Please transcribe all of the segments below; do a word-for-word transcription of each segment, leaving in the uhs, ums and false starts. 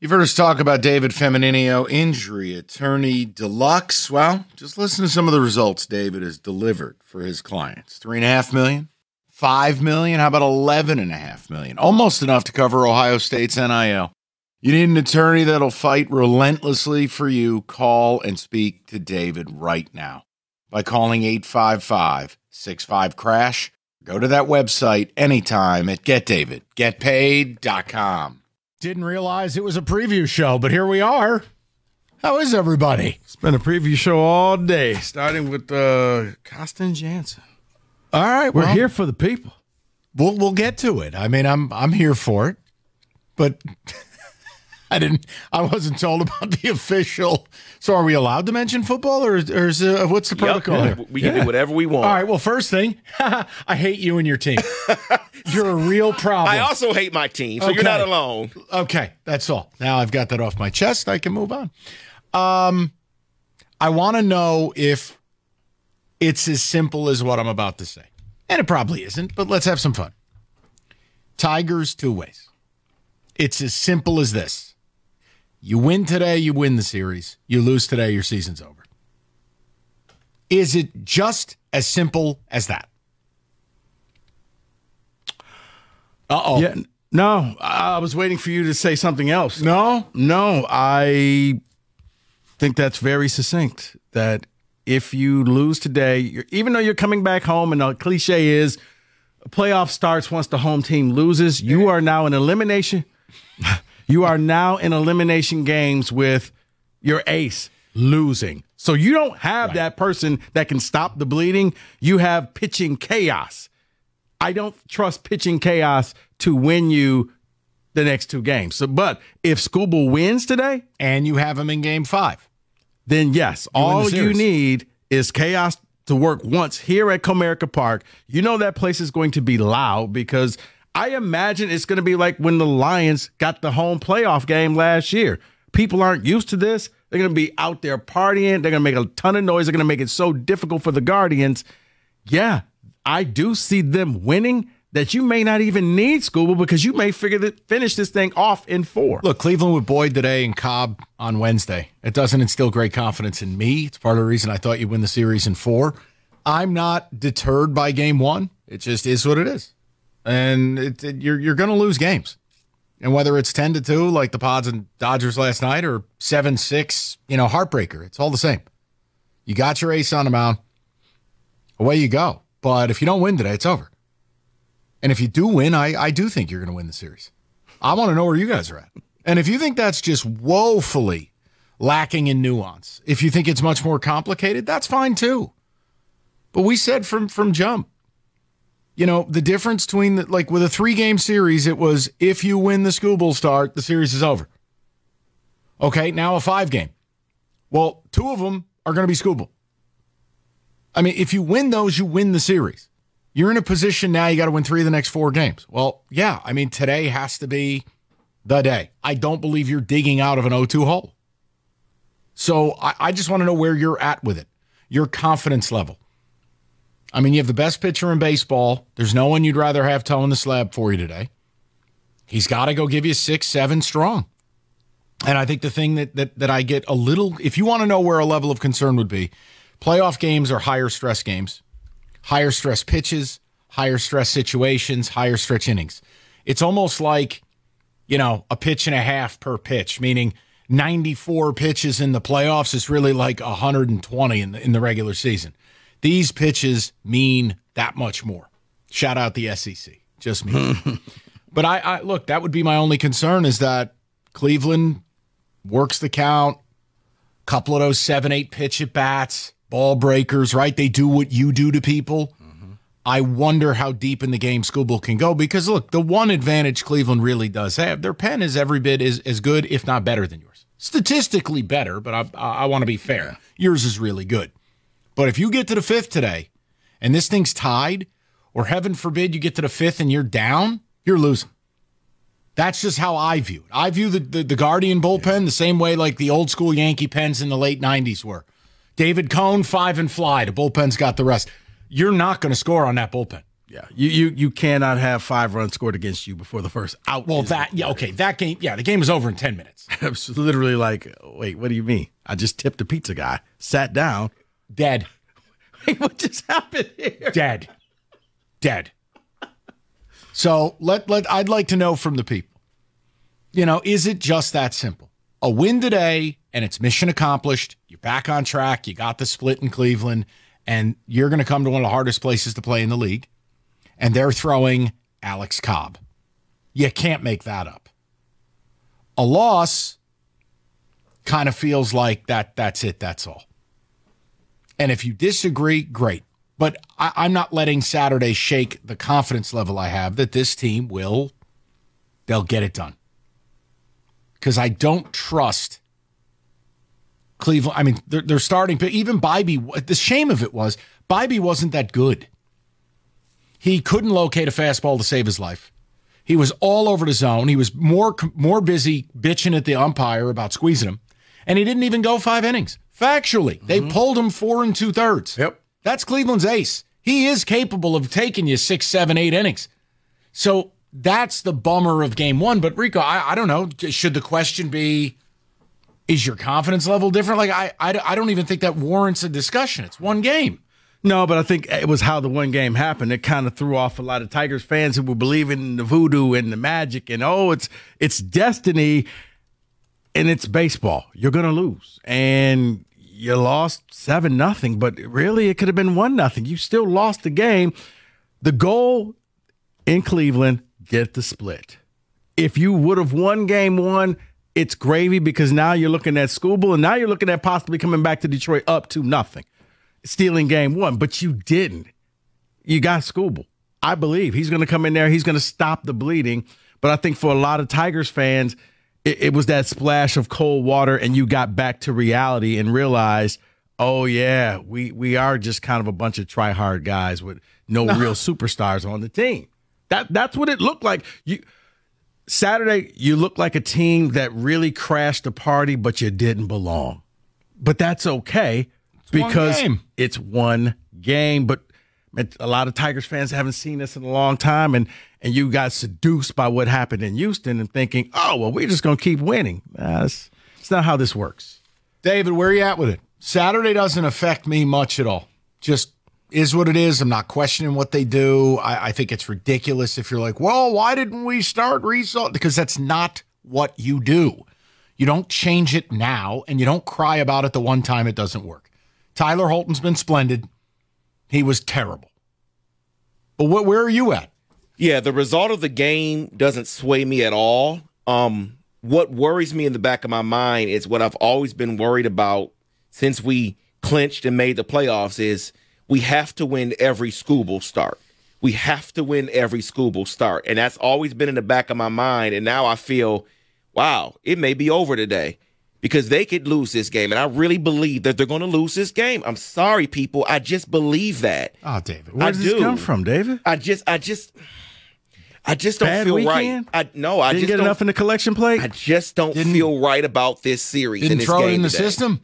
You've heard us talk about David Femininio, injury attorney deluxe. Well, just listen to some of the results David has delivered for his clients. Three and a half million, five million, how about eleven and a half million? Almost enough to cover Ohio State's N I L. You need an attorney that'll fight relentlessly for you. Call and speak to David right now by calling eight five five, six five, crash. Go to that website anytime at get david get paid dot com. Didn't realize it was a preview show, but here we are. How is everybody? It's been a preview show all day, starting with uh, Costin Jansen. All right, We're well, here for the people. We'll we'll get to it. I mean, I'm I'm here for it, but I didn't. I wasn't told about the official. So, are we allowed to mention football, or, or is uh, what's the protocol Yep. here? We can yeah. do whatever we want. All right. Well, first thing, I hate you and your team. You're a real problem. I also hate my team, so okay. you're not alone. Okay, that's all. Now I've got that off my chest. I can move on. Um, I want to know if it's as simple as what I'm about to say, and it probably isn't. But let's have some fun. Tigers two ways. It's as simple as this. You win today, you win the series. You lose today, your season's over. Is it just as simple as that? Uh-oh. Yeah, no, I was waiting for you to say something else. No? No, I think that's very succinct. That if you lose today, you're, even though you're coming back home, and the cliche is a playoff starts once the home team loses, you are now in elimination. You are now in elimination games with your ace losing. So you don't have right. that person that can stop the bleeding. You have pitching chaos. I don't trust pitching chaos to win you the next two games. So, but if Skubal wins today, and you have him in game five, then yes, you all you need is chaos to work once here at Comerica Park. You know that place is going to be loud because I imagine it's going to be like when the Lions got the home playoff game last year. People aren't used to this. They're going to be out there partying. They're going to make a ton of noise. They're going to make it so difficult for the Guardians. Yeah, I do see them winning that you may not even need Skubal because you may figure that finish this thing off in four. Look, Cleveland with Boyd today and Cobb on Wednesday. It doesn't instill great confidence in me. It's part of the reason I thought you'd win the series in four. I'm not deterred by game one. It just is what it is. And it, it, you're you're going to lose games. And whether it's ten to two like the Pods and Dodgers last night or seven six, you know, heartbreaker, it's all the same. You got your ace on the mound. Away you go. But if you don't win today, it's over. And if you do win, I, I do think you're going to win the series. I want to know where you guys are at. And if you think that's just woefully lacking in nuance, if you think it's much more complicated, that's fine too. But we said from from jump, you know, the difference between, the, like with a three-game series, it was if you win the Skubal start, the series is over. Okay, now a five-game. Well, two of them are going to be Skubal. I mean, if you win those, you win the series. You're in a position now you got to win three of the next four games. Well, yeah, I mean, today has to be the day. I don't believe you're digging out of an oh two hole. So I, I just want to know where you're at with it, your confidence level. I mean, you have the best pitcher in baseball. There's no one you'd rather have towing the slab for you today. He's got to go give you six, seven strong. And I think the thing that, that that I get a little, if you want to know where a level of concern would be, playoff games are higher stress games, higher stress pitches, higher stress situations, higher stretch innings. It's almost like, you know, a pitch and a half per pitch, meaning ninety-four pitches in the playoffs is really like one hundred twenty in the, in the regular season. These pitches mean that much more. Shout out the S E C. Just me. But I, I look, that would be my only concern is that Cleveland works the count, couple of those seven, eight pitch at bats, ball breakers, right? They do what you do to people. Mm-hmm. I wonder how deep in the game Skubal can go because, look, the one advantage Cleveland really does have, their pen is every bit as, as good, if not better than yours. Statistically better, but I, I, I want to be fair. Yours is really good. But if you get to the fifth today and this thing's tied, or heaven forbid you get to the fifth and you're down, you're losing. That's just how I view it. I view the, the, the Guardian bullpen the same way like the old school Yankee pens in the late nineties were. David Cone, five and fly. The bullpen's got the rest. You're not going to score on that bullpen. Yeah, you you you cannot have five runs scored against you before the first out. Well, that yeah, okay, that game, yeah, the game was over in ten minutes. It's literally like, wait, what do you mean? I just tipped a pizza guy, sat down, Dead, Wait, what just happened here? dead, dead. So let let I'd like to know from the people. You know, is it just that simple? A win today, and it's mission accomplished. You're back on track. You got the split in Cleveland, and you're going to come to one of the hardest places to play in the league. And they're throwing Alex Cobb. You can't make that up. A loss kind of feels like that. That's it. That's all. And if you disagree, great. But I, I'm not letting Saturday shake the confidence level I have that this team will, they'll get it done. Because I don't trust Cleveland. I mean, they're, they're starting, but even Bybee, the shame of it was, Bybee wasn't that good. He couldn't locate a fastball to save his life. He was all over the zone. He was more more busy bitching at the umpire about squeezing him. And he didn't even go five innings. Factually, mm-hmm. They pulled him four and two-thirds. Yep. That's Cleveland's ace. He is capable of taking you six, seven, eight innings. So that's the bummer of game one. But, Rico, I, I don't know. Should the question be, is your confidence level different? Like, I, I, I don't even think that warrants a discussion. It's one game. No, but I think it was how the one game happened. It kind of threw off a lot of Tigers fans who were believing in the voodoo and the magic and, oh, it's it's destiny and it's baseball. You're going to lose. And you lost seven nothing, but really it could have been one nothing. You still lost the game. The goal in Cleveland, get the split. If you would have won game one, it's gravy because now you're looking at Skubal and now you're looking at possibly coming back to Detroit up to nothing. Stealing game one, but you didn't. You got Skubal. I believe he's going to come in there. He's going to stop the bleeding. But I think for a lot of Tigers fans, it, it was that splash of cold water, and you got back to reality and realized, oh, yeah, we we are just kind of a bunch of try-hard guys with no real superstars on the team. That That's what it looked like. You Saturday, you looked like a team that really crashed the party, but you didn't belong. But that's okay. Because one it's one game, but a lot of Tigers fans haven't seen this in a long time, and and you got seduced by what happened in Houston and thinking, oh, well, we're just going to keep winning. Uh, that's, that's not how this works. David, where are you at with it? Saturday doesn't affect me much at all. Just is what it is. I'm not questioning what they do. I, I think it's ridiculous if you're like, well, why didn't we start result? Because that's not what you do. You don't change it now, and you don't cry about it the one time it doesn't work. Tyler Holton's been splendid. He was terrible. But what, where are you at? Yeah, the result of the game doesn't sway me at all. Um, what worries me in the back of my mind is what I've always been worried about since we clinched and made the playoffs is we have to win every Skubal start. We have to win every Skubal start. And that's always been in the back of my mind. And now I feel, wow, it may be over today. Because they could lose this game, and I really believe that they're going to lose this game. I'm sorry, people. I just believe that. Oh, David, where I does do. this come from, David? I just, I just, I just don't Bad feel weekend? right. I no, I Didn't just get don't, enough in the collection plate. I just don't Didn't- feel right about this series. Didn't in this throw game it in the today. system?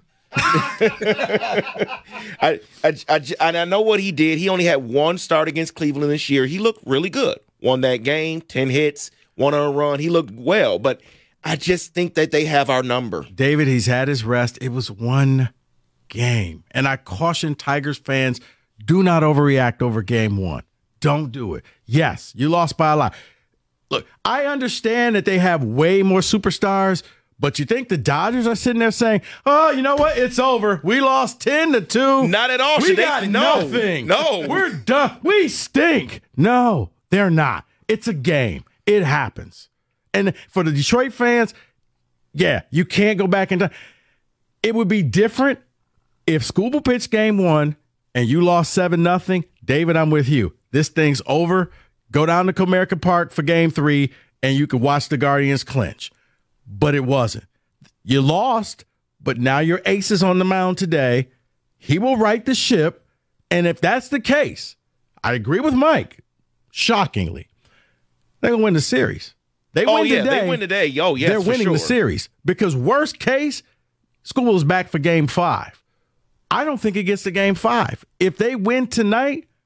I, I, I, and I know what he did. He only had one start against Cleveland this year. He looked really good. Won that game, ten hits, one on a run. He looked well, but I just think that they have our number. David, he's had his rest. It was one game. And I caution Tigers fans, do not overreact over game one. Don't do it. Yes, you lost by a lot. Look, I understand that they have way more superstars, but you think the Dodgers are sitting there saying, oh, you know what? It's over. We lost ten to two. Not at all. We Should they- got no, nothing. no. We're done. We stink. No, they're not. It's a game. It happens. And for the Detroit fans, yeah, you can't go back in time. It would be different if Skubal pitched game one and you lost seven nothing. David, I'm with you. This thing's over. Go down to Comerica Park for game three, and you can watch the Guardians clinch. But it wasn't. You lost, but now your ace is on the mound today. He will right the ship. And if that's the case, I agree with Mike, shockingly, they're going to win the series. They Oh, win yeah, today. they win today. Oh, yes, They're for winning sure. the series because worst case, Skubal's back for game five. I don't think it gets to game five. If they win tonight,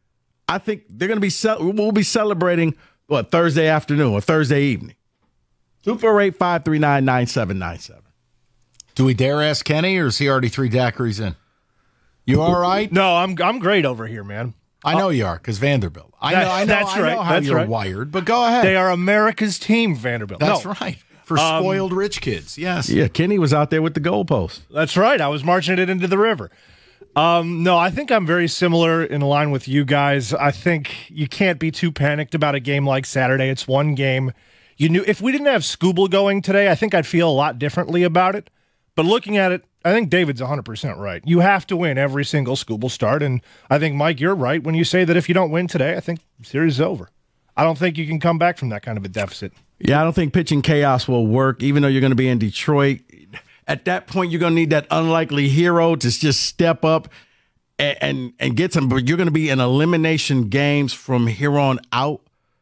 I think they're going to be ce- we'll be celebrating what Thursday afternoon or Thursday evening. two four eight, five three nine, nine seven nine seven. Do we dare ask Kenny, or is he already three daiquiris in? You all right? No, I'm I'm great over here, man. I know you are, because Vanderbilt. I That- know, I know, that's I know right, how that's you're right. wired, but go ahead. They are America's team, Vanderbilt. That's No, right. For Um, spoiled rich kids, yes. Yeah, Kenny was out there with the goalpost. That's right. I was marching it into the river. Um, no, I think I'm very similar in line with you guys. I think you can't be too panicked about a game like Saturday. It's one game. You knew if we didn't have Scooble going today, I think I'd feel a lot differently about it. But looking at it, I think David's one hundred percent right. You have to win every single Scooble start. And I think, Mike, you're right when you say that if you don't win today, I think the series is over. I don't think you can come back from that kind of a deficit. Yeah, I don't think pitching chaos will work, even though you're going to be in Detroit. At that point, you're going to need that unlikely hero to just step up and and, and get some. But you're going to be in elimination games from here on out.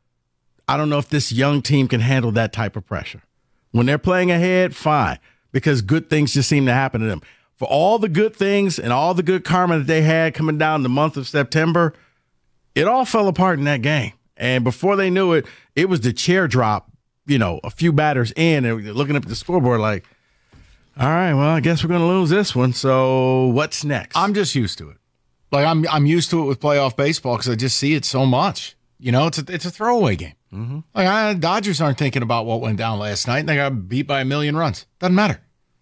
I don't know if this young team can handle that type of pressure. When they're playing ahead, fine, because good things just seem to happen to them. For all the good things and all the good karma that they had coming down the month of September, it all fell apart in that game. And before they knew it, it was the chair drop, you know, a few batters in, and they're looking up at the scoreboard like, all right, well, I guess we're going to lose this one. So what's next? I'm just used to it. Like, I'm I'm used to it with playoff baseball because I just see it so much. You know, it's a, it's a throwaway game. Mm-hmm. Like, I, Dodgers aren't thinking about what went down last night, and they got beat by a million runs. Doesn't matter.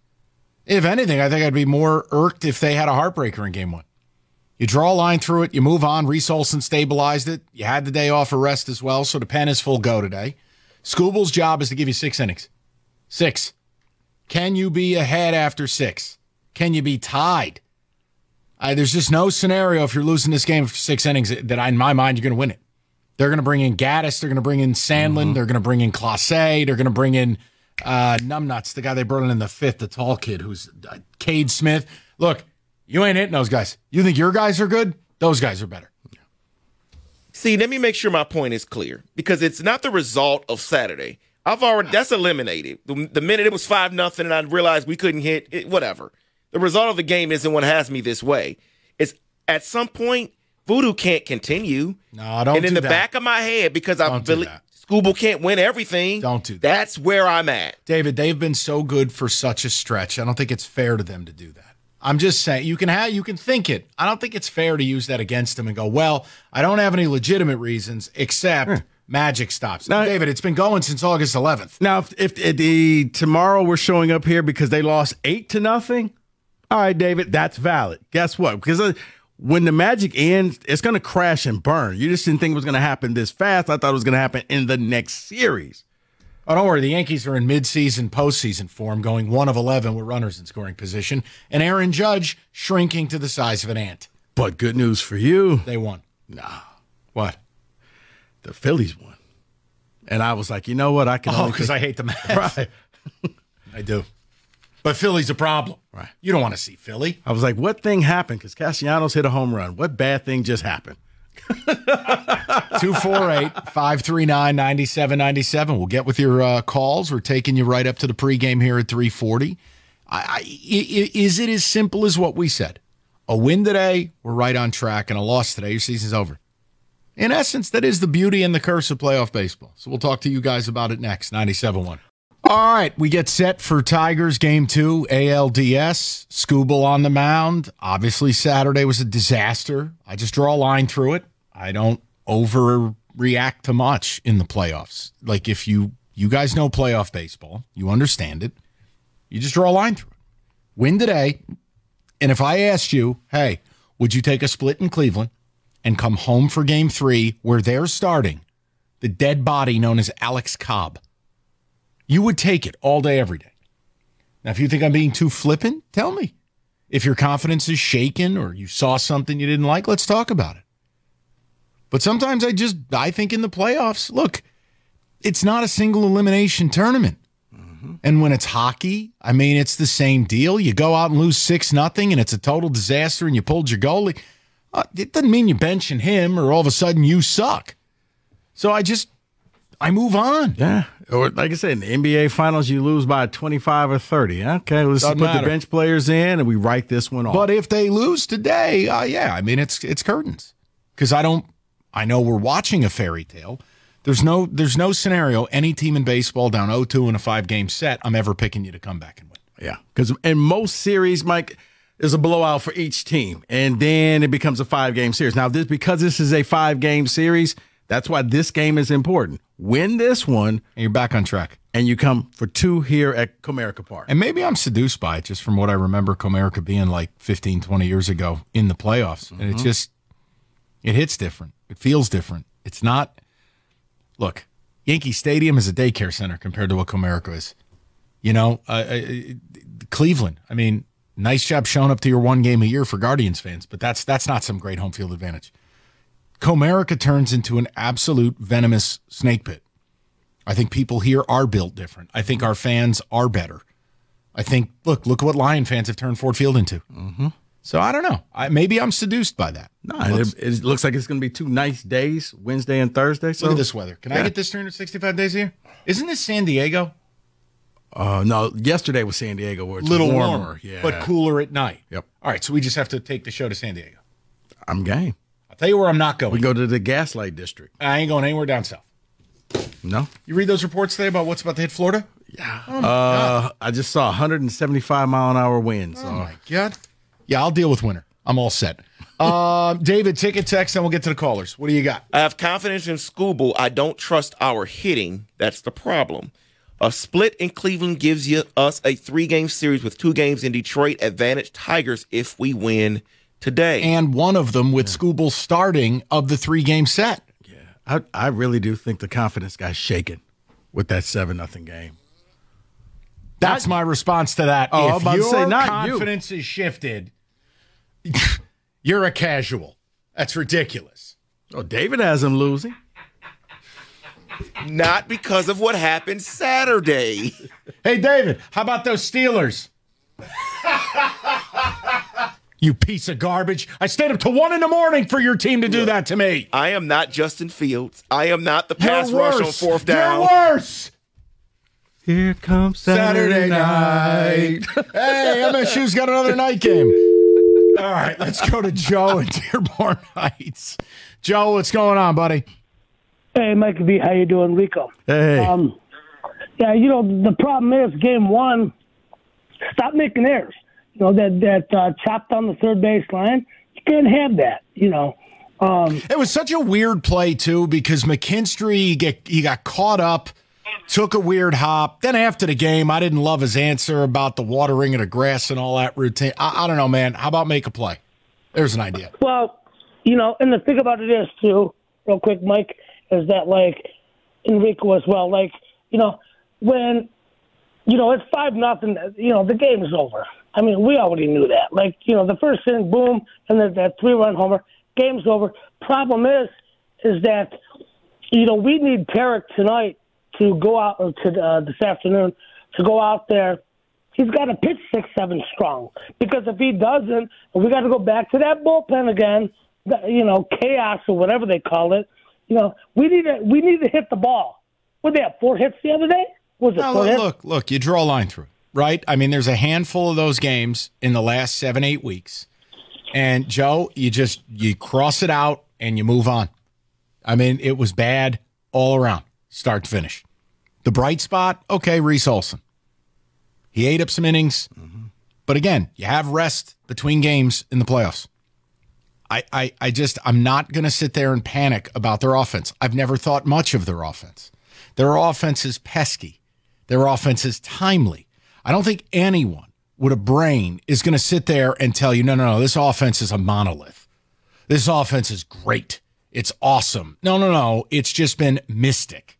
If anything, I think I'd be more irked if they had a heartbreaker in game one. You draw a line through it, you move on. Reese Olson stabilized it. You had the day off for rest as well, so the pen is full go today. Scooble's job is to give you six innings. Six. Can you be ahead after six? Can you be tied? Uh, there's just no scenario if you're losing this game for six innings that, I, in my mind, you're going to win it. They're going to bring in Gaddis. They're going to bring in Sandlin. Mm-hmm. They're going to bring in Clase. They're going to bring in uh, Numbnuts, the guy they brought in in the fifth, the tall kid who's uh, Cade Smith. Look, you ain't hitting those guys. You think your guys are good? Those guys are better. See, let me make sure my point is clear, because it's not the result of Saturday. I've already that's eliminated. The, the minute it was five nothing, and I realized we couldn't hit it, whatever. The result of the game isn't what has me this way. It's at some point voodoo can't continue. No, don't. And in do the that. back of my head, because I Don't do believe that. Scooble can't win everything. Don't do that. That's where I'm at. David, they've been so good for such a stretch. I don't think it's fair to them to do that. I'm just saying, you can have, you can think it. I don't think it's fair to use that against them and go, well, I don't have any legitimate reasons except Hmm. Magic stops. Now- David, it's been going since August eleventh. Now, if, if, if the tomorrow we're showing up here because they lost eight to nothing, all right, David, that's valid. Guess what? Because uh, when the Magic ends, it's going to crash and burn. You just didn't think it was going to happen this fast. I thought it was going to happen in the next series. Oh, don't worry. The Yankees are in midseason, postseason form, going one of eleven with runners in scoring position, and Aaron Judge shrinking to the size of an ant. But good news for you. They won. Nah, What? the Phillies won. And I was like, you know what? I can Oh, only because think- I hate the Mets. Right. I do. But Philly's a problem. Right. You don't want to see Philly. I was like, what thing happened? Because Castellanos hit a home run. What bad thing just happened? two four eight, five three nine, nine seven nine seven. We'll get with your uh, calls. We're taking you right up to the pregame here at three forty. I, I, I, is it as simple as what we said? A win today, we're right on track, and a loss today, your season's over. In essence, that is the beauty and the curse of playoff baseball. So we'll talk to you guys about it next, ninety-seven point one. All right, we get set for Tigers game two, A L D S. Scooble on the mound. Obviously, Saturday was a disaster. I just draw a line through it. I don't overreact to much in the playoffs. Like, if you you guys know playoff baseball, you understand it. You just draw a line through it. Win today, and if I asked you, hey, would you take a split in Cleveland and come home for game three where they're starting the dead body known as Alex Cobb? You would take it all day, every day. Now, if you think I'm being too flippant, tell me. If your confidence is shaken or you saw something you didn't like, let's talk about it. But sometimes I just, I think in the playoffs, look, it's not a single elimination tournament. Mm-hmm. And when it's hockey, I mean, it's the same deal. You go out and lose six nothing and it's a total disaster and you pulled your goalie. Uh, it doesn't mean you're benching him or all of a sudden you suck. So I just, I move on. Yeah. Or like I said, in the N B A Finals, you lose by twenty-five or thirty. Okay, let's Doesn't put matter. the bench players in and we write this one off. But if they lose today, uh, yeah, I mean, it's it's curtains. Because I don't I know we're watching a fairy tale. There's no there's no scenario, any team in baseball down oh two in a five-game set, I'm ever picking you to come back and win. Yeah, because in most series, Mike, there's a blowout for each team, and then it becomes a five-game series. Now, this because this is a five-game series, that's why this game is important. Win this one, And you're back on track. and you come for two here at Comerica Park. And maybe I'm seduced by it just from what I remember Comerica being like fifteen, twenty years ago in the playoffs. And it just, it hits different. It feels different. It's not, look, Yankee Stadium is a daycare center compared to what Comerica is. You know, uh, uh, Cleveland, I mean, nice job showing up to your one game a year for Guardians fans, but that's that's not some great home field advantage. Comerica turns into an absolute venomous snake pit. I think people here are built different. I think our fans are better. I think, look, look what Lion fans have turned Ford Field into. Mm-hmm. So I don't know. I, maybe I'm seduced by that. No, it, it looks like it's going to be two nice days, Wednesday and Thursday. So Look at this weather. Can yeah. I get this three hundred sixty-five days a year? Isn't this San Diego? Uh, no, yesterday was San Diego, where it's Little warmer, warmer, yeah, but cooler at night. Yep. All right, so we just have to take the show to San Diego. I'm game. I'll tell you where I'm not going. We go to the Gaslight District. I ain't going anywhere down south. No, You read those reports today about what's about to hit Florida? yeah. Oh, my uh, God. I just saw one hundred seventy-five mile an hour winds. Oh, So. my God. Yeah, I'll deal with winter. I'm all set. Uh, David, ticket text, and we'll get to the callers. What do you got? I have confidence in Scooble. I don't trust our hitting. That's the problem. A split in Cleveland gives you us a three-game series with two games in Detroit. Advantage Tigers if we win today. And one of them with Scooble starting of the three-game set. Yeah, I, I really do think the confidence got shaken with that seven nothing game. That's my response to that. Oh, I if was about to your say, not you. confidence is shifted, you're a casual. That's ridiculous. Oh, David has him losing. Not because of what happened Saturday. Hey, David, how about those Steelers? You piece of garbage. I stayed up to one in the morning for your team to do that to me. I am not Justin Fields. I am not the You're pass rush on worse. fourth down. You're worse. Here comes Saturday, night. Hey, M S U's got another night game. All right, let's go to Joe in Dearborn Heights. Joe, what's going on, buddy? Hey, Mike B, how you doing, Rico? Hey. Um, yeah, you know, the problem is game one, stop making errors. You know, that, that uh, chopped on the third base line, you can't have that, you know. Um, It was such a weird play, too, because McKinstry, get, he got caught up, took a weird hop. Then after the game, I didn't love his answer about the watering of the grass and all that routine. I, I don't know, man. How about make a play? There's an idea. well, you know, and the thing about it is, too, real quick, Mike, is that, like, Enrico as well, like, you know, when, you know, it's five nothing, you know, the game is over. I mean, we already knew that. Like, you know, the first inning, boom, and then that three-run homer, game's over. Problem is, is that, you know, we need Tarek tonight to go out, or to uh, this afternoon, to go out there. He's got to pitch six, seven strong. Because if he doesn't, we got to go back to that bullpen again, you know, chaos or whatever they call it. You know, we need to we need to hit the ball. What they have, four hits the other day? Was it No, four look, hits? look, look, you draw a line through it, right? I mean, there's a handful of those games in the last seven, eight weeks. And, Joe, you just you cross it out and you move on. I mean, it was bad all around, start to finish. The bright spot, okay, Reese Olson. He ate up some innings. Mm-hmm. But, again, you have rest between games in the playoffs. I, I, I just, I'm not going to sit there and panic about their offense. I've never thought much of their offense. Their offense is pesky. Their offense is timely. I don't think anyone with a brain is going to sit there and tell you, no, no, no, this offense is a monolith. This offense is great. It's awesome. No, no, no. It's just been mystic.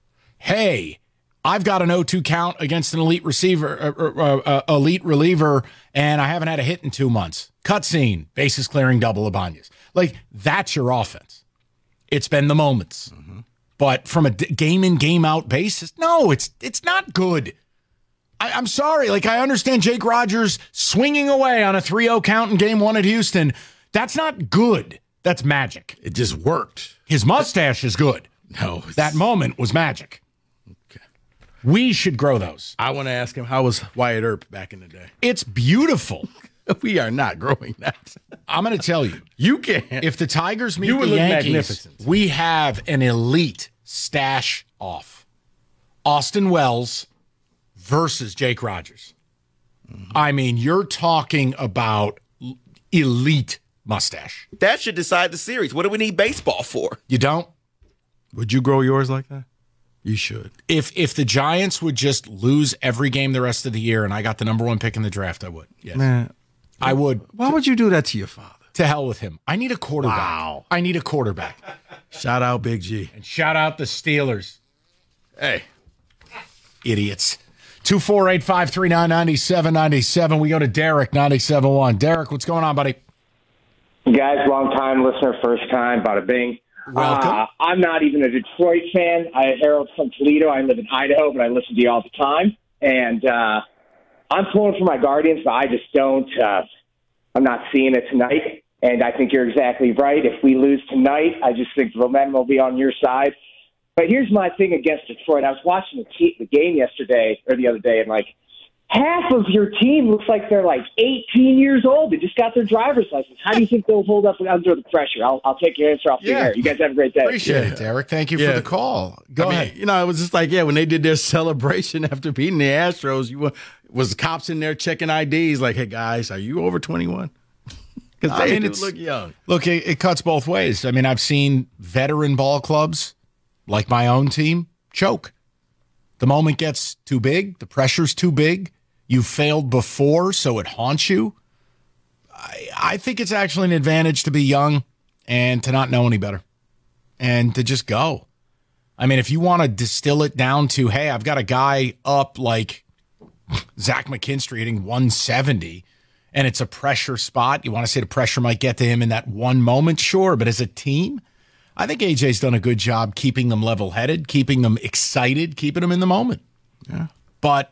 Hey, I've got an oh two count against an elite receiver, uh, uh, uh, elite reliever, and I haven't had a hit in two months. Cutscene, bases clearing double Ibanez. Like, that's your offense. It's been the moments. Mm-hmm. But from a d- game in, game out basis, no, it's it's not good. I, I'm sorry. Like, I understand Jake Rogers swinging away on a three oh count in game one at Houston. That's not good. That's magic. It just worked. His mustache is good. No. it's- That moment was magic. Okay. We should grow those. I want to ask him, how was Wyatt Earp back in the day? It's beautiful. We are not growing that. I'm going to tell you. You can't. If the Tigers meet You would the look Yankees, magnificent. we have an elite stash off. Austin Wells versus Jake Rogers. Mm-hmm. I mean, you're talking about elite mustache. That should decide the series. What do we need baseball for? You don't? Would you grow yours like that? You should. If if the Giants would just lose every game the rest of the year and I got the number one pick in the draft, I would. Yes. Man, I would. why would you do that to your father? To hell with him. I need a quarterback. Wow. I need a quarterback. Shout out Big G. And shout out the Steelers. Hey. Idiots. two four eight, five three nine, nine seven nine seven. We go to Derek, ninety-seven point one. Derek, what's going on, buddy? Guys, long time listener, first time, bada bing. Welcome. Uh, I'm not even a Detroit fan. I Harold's from Toledo. I live in Idaho, but I listen to you all the time. And uh, I'm pulling for my Guardians, but I just don't. Uh, I'm not seeing it tonight. And I think you're exactly right. If we lose tonight, I just think the momentum will be on your side. But here's my thing against Detroit. I was watching the, te- the game yesterday or the other day, and like half of your team looks like they're like eighteen years old. They just got their driver's license. How do you think they'll hold up under the pressure? I'll, I'll take your answer off the Yeah. air. You guys have a great day. Appreciate Yeah. it, Derek. Thank you Yeah. for the call. Go I mean, ahead. You know, it was just like, yeah, when they did their celebration after beating the Astros, you were, was cops in there checking I Ds like, hey, guys, are you over twenty-one? Because I they mean, do it's- look young. Look, it, it cuts both ways. I mean, I've seen veteran ball clubs, like my own team, choke. The moment gets too big, the pressure's too big. You failed before, so it haunts you. I, I think it's actually an advantage to be young and to not know any better and to just go. I mean, if you want to distill it down to, hey, I've got a guy up like Zach McKinstry hitting one seventy, and it's a pressure spot. You want to say the pressure might get to him in that one moment? Sure. But as a team, I think A J's done a good job keeping them level-headed, keeping them excited, keeping them in the moment. Yeah. But,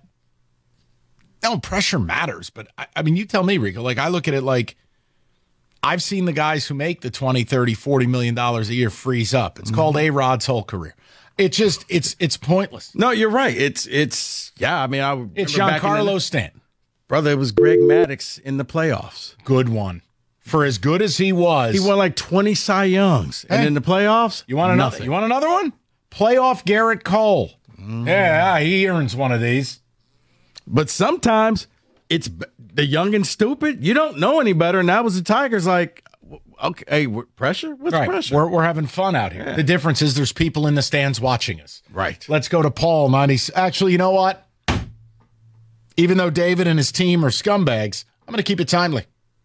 no, pressure matters. But, I, I mean, you tell me, Rico. Like, I look at it like I've seen the guys who make the twenty, thirty, forty million dollars a year freeze up. It's mm-hmm. called A-Rod's whole career. It just, it's it's pointless. No, you're right. It's, it's yeah, I mean, I It's Giancarlo Stanton. Brother, it was Greg Maddux in the playoffs. Good one. For as good as he was. He won like twenty Cy Youngs. Hey, and in the playoffs, you want another, nothing. You want another one? Playoff Garrett Cole. Mm. Yeah, he earns one of these. But sometimes it's the young and stupid. You don't know any better. And that was the Tigers like, okay, hey, pressure? What's right. pressure? We're, we're having fun out here. Yeah. The difference is there's people in the stands watching us. Right. Let's go to Paul, ninety. Actually, you know what? Even though David and his team are scumbags, I'm going to keep it timely.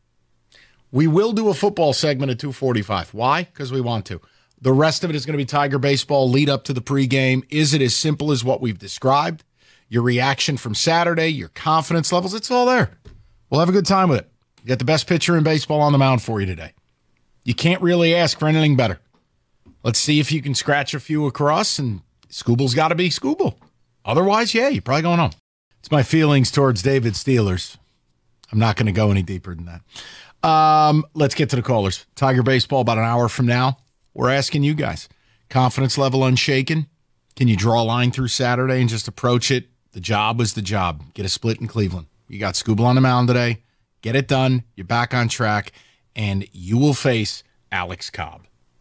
We will do a football segment at two forty-five. Why? Because we want to. The rest of it is going to be Tiger baseball lead up to the pregame. Is it as simple as what we've described? Your reaction from Saturday, your confidence levels, it's all there. We'll have a good time with it. You got the best pitcher in baseball on the mound for you today. You can't really ask for anything better. Let's see if you can scratch a few across, and Scooble's got to be Scooble. Otherwise, yeah, you're probably going home. It's my feelings towards David Steelers. I'm not going to go any deeper than that. Um, let's get to the callers. Tiger baseball about an hour from now. We're asking you guys. Confidence level unshaken? Can you draw a line through Saturday and just approach it? The job was the job. Get a split in Cleveland. You got Scooble on the mound today. Get it done. You're back on track. And you will face Alex Cobb.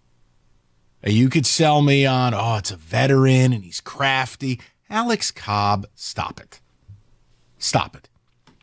You could sell me on, oh, it's a veteran and he's crafty. Alex Cobb, stop it. Stop it.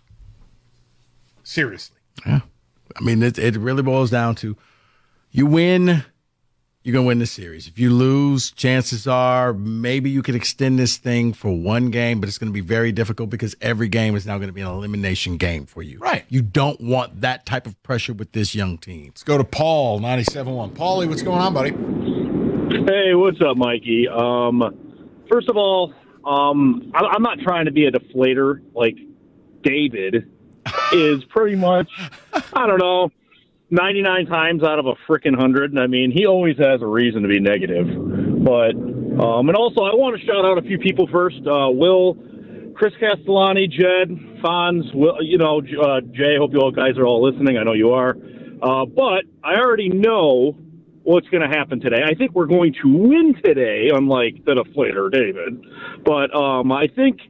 Seriously. Yeah. I mean, it, it really boils down to you win, you're going to win the series. If you lose, chances are maybe you could extend this thing for one game, but it's going to be very difficult because every game is now going to be an elimination game for you. Right. You don't want that type of pressure with this young team. Let's go to Paul, ninety-seven point one. Paulie, what's going on, buddy? Hey, what's up, Mikey? Um, first of all, um, I, I'm not trying to be a deflator like David is pretty much, I don't know, ninety-nine times out of a frickin' hundred. I mean, he always has a reason to be negative. But, um, and also, I want to shout out a few people first. Uh, Will, Chris Castellani, Jed, Fonz, Will, you know, uh, Jay, hope you all guys are all listening. I know you are. Uh, but I already know what's going to happen today. I think we're going to win today, unlike the deflator, David. But um, I think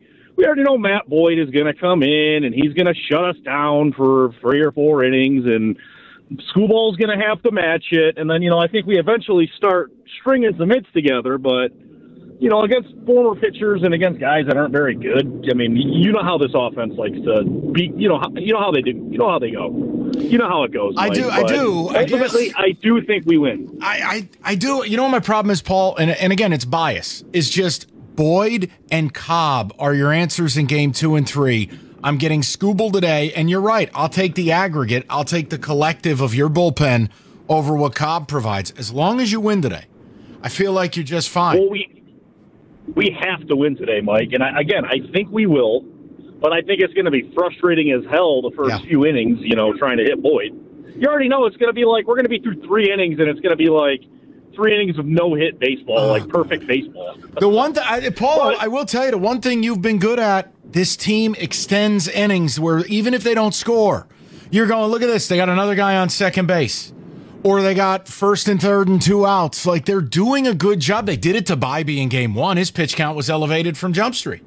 we already know Matt Boyd is going to come in and he's going to shut us down for three or four innings, and Schoolball's going to have to match it. And then, you know, I think we eventually start stringing some hits together, but, you know, against former pitchers and against guys that aren't very good, I mean, you know how this offense likes to beat, you know, how, you know how they do, you know how they go. You know how it goes. I Mike, do, I do. I ultimately, guess. I do think we win. I, I, I do. You know what my problem is, Paul? And, and again, it's bias. Is just Boyd and Cobb are your answers in game two and three. I'm getting Skubal today, and you're right. I'll take the aggregate. I'll take the collective of your bullpen over what Cobb provides. As long as you win today, I feel like you're just fine. Well, we we have to win today, Mike. And I, again, I think we will, but I think it's going to be frustrating as hell the first Yeah. few innings, you know, trying to hit Boyd. You already know it's going to be like, we're going to be through three innings, and it's going to be like three innings of no-hit baseball, Oh, like perfect baseball. The one thing, Paul, I will tell you, the one thing you've been good at, this team extends innings where even if they don't score, you're going, look at this, they got another guy on second base. Or they got first and third and two outs. Like, they're doing a good job. They did it to Bybee in game one. His pitch count was elevated from Jump Street.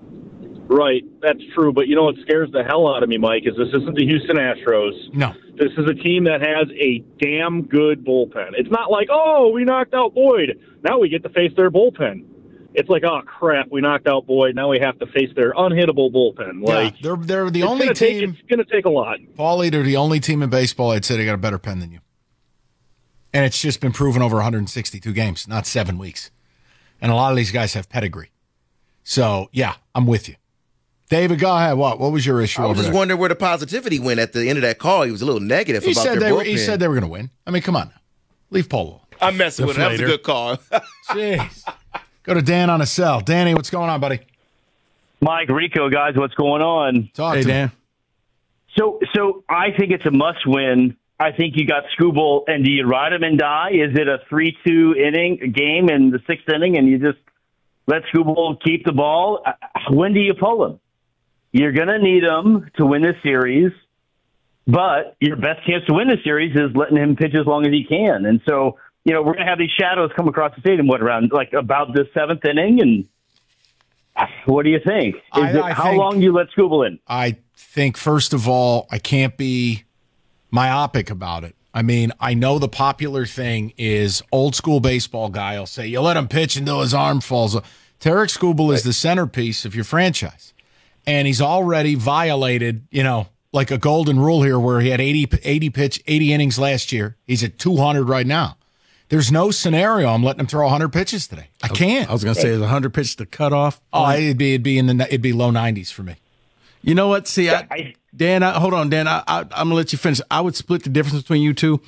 Right, that's true. But you know what scares the hell out of me, Mike, is this isn't the Houston Astros. No. This is a team that has a damn good bullpen. It's not like, oh, we knocked out Boyd. Now we get to face their bullpen. It's like, oh, crap, we knocked out Boyd. Now we have to face their unhittable bullpen. Like, yeah, they're, they're the it's only gonna team. Take, it's going to take a lot. Paulie, they're the only team in baseball I'd say they got a better pen than you. And it's just been proven over one hundred sixty-two games, not seven weeks. And a lot of these guys have pedigree. So, yeah, I'm with you. David, go ahead. What What was your issue I was over just there? wondering where the positivity went at the end of that call. He was a little negative He about said, their they were, bullpen. he said they were going to win. I mean, come on now. Leave Paul alone. I'm messing with it. That was a good call. Jeez. Go to Dan on a cell. Danny, what's going on, buddy? Mike, Rico, guys, what's going on? Talk Hey, to me. Dan. So, so I think it's a must-win. I think you got Skubal, and do you ride him and die? Is it a three two inning game in the sixth inning, and you just let Skubal keep the ball? When do you pull him? You're going to need him to win this series, but your best chance to win the series is letting him pitch as long as he can. And so, you know, we're going to have these shadows come across the stadium, what, around, like, about the seventh inning, and what do you think? Is I- it I how think- long do you let Skubal in? I think, first of all, I can't be myopic about it. I mean, I know the popular thing is old school baseball guy will say, you let him pitch until his arm falls off. Tarek Skubal is the centerpiece of your franchise. And he's already violated, you know, like a golden rule here where he had eighty, eighty pitch, eighty innings last year. He's at two hundred right now. There's no scenario I'm letting him throw one hundred pitches today. I can't. I was going to say, is one hundred pitch the cutoff? Oh, it'd be, it'd be in the, it'd be low nineties for me. You know what? See, I, I- Dan, I, hold on, Dan. I, I, I'm going to let you finish. I would split the difference between you two.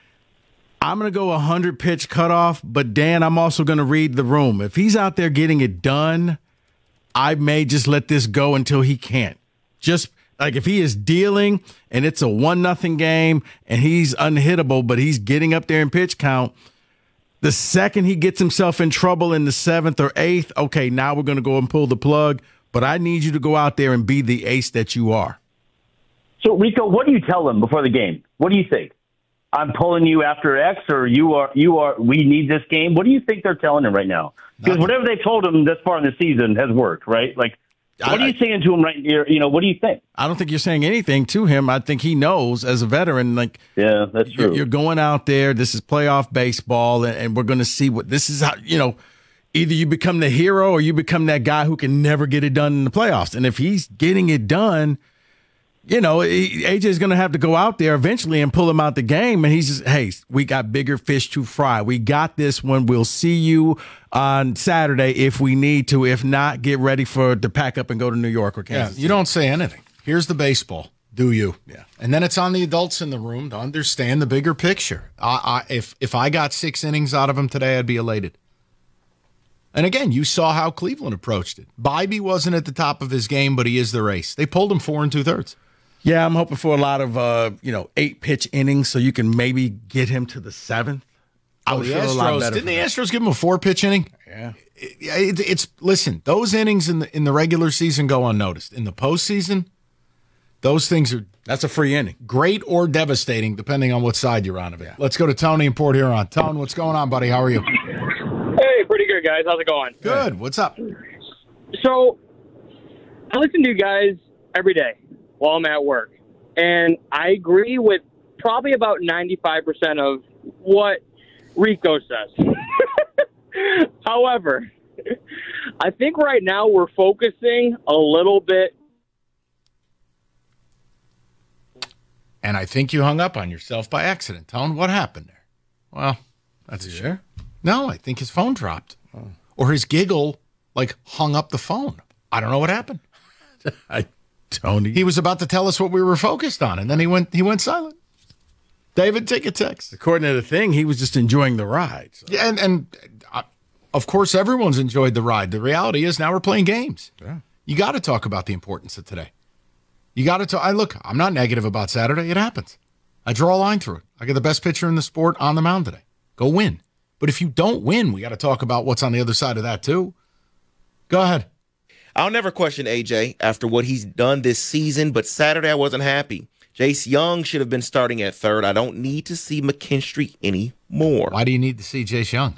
I'm going to go one hundred pitch cutoff, but Dan, I'm also going to read the room. If he's out there getting it done, I may just let this go until he can't. Just like if he is dealing and it's a one nothing game and he's unhittable, but he's getting up there in pitch count, the second he gets himself in trouble in the seventh or eighth, okay, now we're going to go and pull the plug. But I need you to go out there and be the ace that you are. So, Rico, what do you tell them before the game? What do you think? I'm pulling you after X, or you are, you are, we need this game. What do you think they're telling him right now? Because whatever they've told him this far in the season has worked, right? Like, what I- are you saying to him right here? You know, what do you think? I don't think you're saying anything to him. I think he knows as a veteran, like, Yeah, that's you're, true. you're going out there. This is playoff baseball, and, and we're going to see what this is. How, you know, either you become the hero or you become that guy who can never get it done in the playoffs. And if he's getting it done, you know, A J's going to have to go out there eventually and pull him out the game. And he's just, hey, we got bigger fish to fry. We got this one. We'll see you on Saturday if we need to. If not, get ready for to pack up and go to New York or Yeah, Kansas. you don't say anything. Here's the baseball. Do you? Yeah. And then it's on the adults in the room to understand the bigger picture. I, I, if if I got six innings out of him today, I'd be elated. And again, you saw how Cleveland approached it. Bybee wasn't at the top of his game, but he is the race. They pulled him four and two thirds. Yeah, I'm hoping for a lot of uh, you know, eight pitch innings so you can maybe get him to the seventh. I Oh, would the feel a lot Astros, better. didn't for the that. Astros give him a four pitch inning? Yeah. It, it, it's listen, those innings in the in the regular season go unnoticed. In the postseason, those things are That's a free inning. great or devastating, depending on what side you're on of it. Let's go to Tony in Port Huron. Tone, what's going on, buddy? How are you? Hey, pretty good, guys. How's it going? Good. What's up? So, I listen to you guys every day while I'm at work, and I agree with probably about ninety-five percent of what Rico says. However, I think right now we're focusing a little bit. And I think you hung up on yourself by accident. Tone, what happened there? Well, that's a shame. No, I think his phone dropped. Oh. Or his giggle, like, hung up the phone. I don't know what happened. I, Tony. He was about to tell us what we were focused on, and then he went he went silent. David, take a text. According to the thing, he was just enjoying the ride. So. Yeah, and, and uh, of course, everyone's enjoyed the ride. The reality is now we're playing games. Yeah. You got to talk about the importance of today. You got to talk. I look, I'm not negative about Saturday. It happens. I draw a line through it. I get the best pitcher in the sport on the mound today. Go win. But if you don't win, we got to talk about what's on the other side of that too. Go ahead. I'll never question A J after what he's done this season, but Saturday I wasn't happy. Jace Young should have been starting at third. I don't need to see McKinstry anymore. Why do you need to see Jace Young?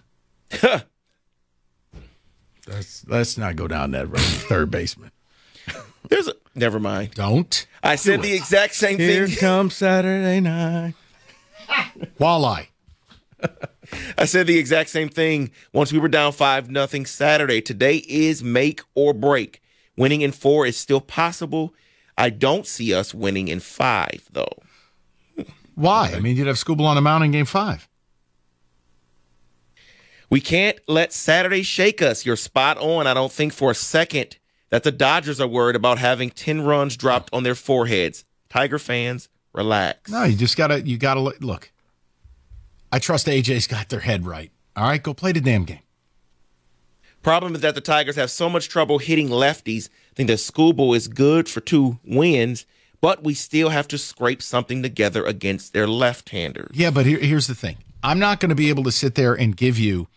let's, let's not go down that road. Third baseman. There's a, never mind. Don't. I said the exact same Here thing. Here comes Saturday night. Walleye. I said the exact same thing once we were down five nothing Saturday. Today is make or break. Winning in four is still possible. I don't see us winning in five, though. Why? I mean, you'd have Skubal on the mound in game five. We can't let Saturday shake us. You're spot on. I don't think for a second that the Dodgers are worried about having ten runs dropped on their foreheads. Tiger fans, relax. No, you just got to, you got to look. Look, I trust A J's got their head right. All right, go play the damn game. Problem is that the Tigers have so much trouble hitting lefties. I think that Skubal is good for two wins, but we still have to scrape something together against their left-handers. Yeah, but here, here's the thing. I'm not going to be able to sit there and give you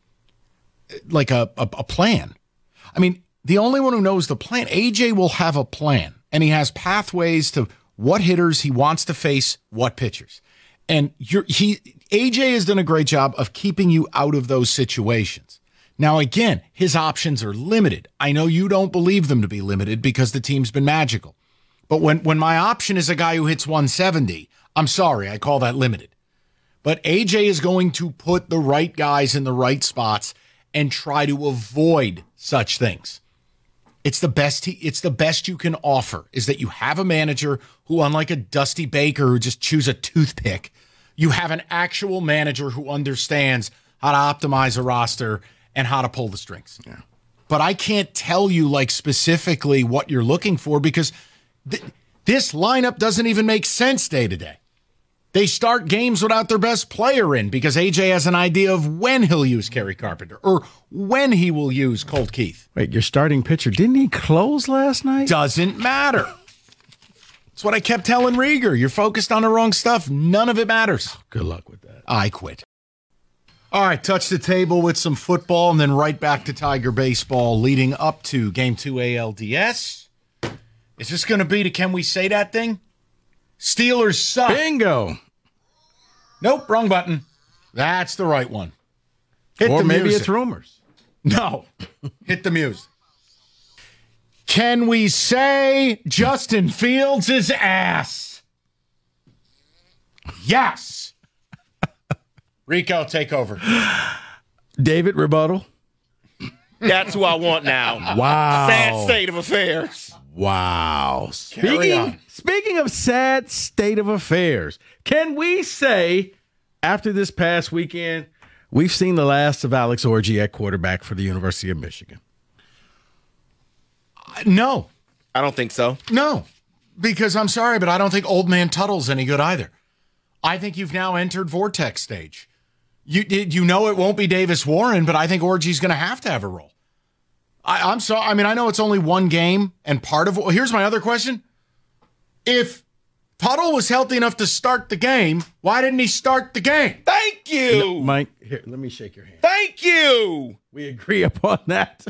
like a, a, a plan. I mean, the only one who knows the plan, A J will have a plan, and he has pathways to what hitters he wants to face, what pitchers. And you're, he A J has done a great job of keeping you out of those situations. Now, again, his options are limited. I know you don't believe them to be limited because the team's been magical. But when, when my option is a guy who hits one seventy, I'm sorry, I call that limited. But A J is going to put the right guys in the right spots and try to avoid such things. It's the best he, it's the best you can offer is that you have a manager who, unlike a Dusty Baker who just chews a toothpick, you have an actual manager who understands how to optimize a roster and how to pull the strings. Yeah. But I can't tell you like specifically what you're looking for because th- this lineup doesn't even make sense day to day. They start games without their best player in because A J has an idea of when he'll use Kerry Carpenter or when he will use Colt Keith. Wait, your starting pitcher, didn't he close last night? Doesn't matter. That's what I kept telling Rieger. You're focused on the wrong stuff. None of it matters. Good luck with that. I quit. All right, touch the table with some football and then right back to Tiger baseball leading up to Game two A L D S. Is this going to be to Can We Say That thing? Steelers suck. Bingo. Nope, wrong button. That's the right one. Hit or the maybe music. It's rumors. No. Hit the music. Can we say Justin Fields is ass? Yes. Rico, take over. David, rebuttal. That's who I want now. Wow. Sad state of affairs. Wow. Carry Speaking, on. speaking of sad state of affairs, can we say after this past weekend, we've seen the last of Alex Orji at quarterback for the University of Michigan? No. I don't think so. No. Because I'm sorry, but I don't think old man Tuttle's any good either. I think you've now entered vortex stage. You you know it won't be Davis Warren, but I think Orji's going to have to have a role. I, I'm sorry. I mean, I know it's only one game, and part of well, here's my other question. If Tuttle was healthy enough to start the game, why didn't he start the game? Thank you. No, Mike, here, let me shake your hand. Thank you. We agree upon that.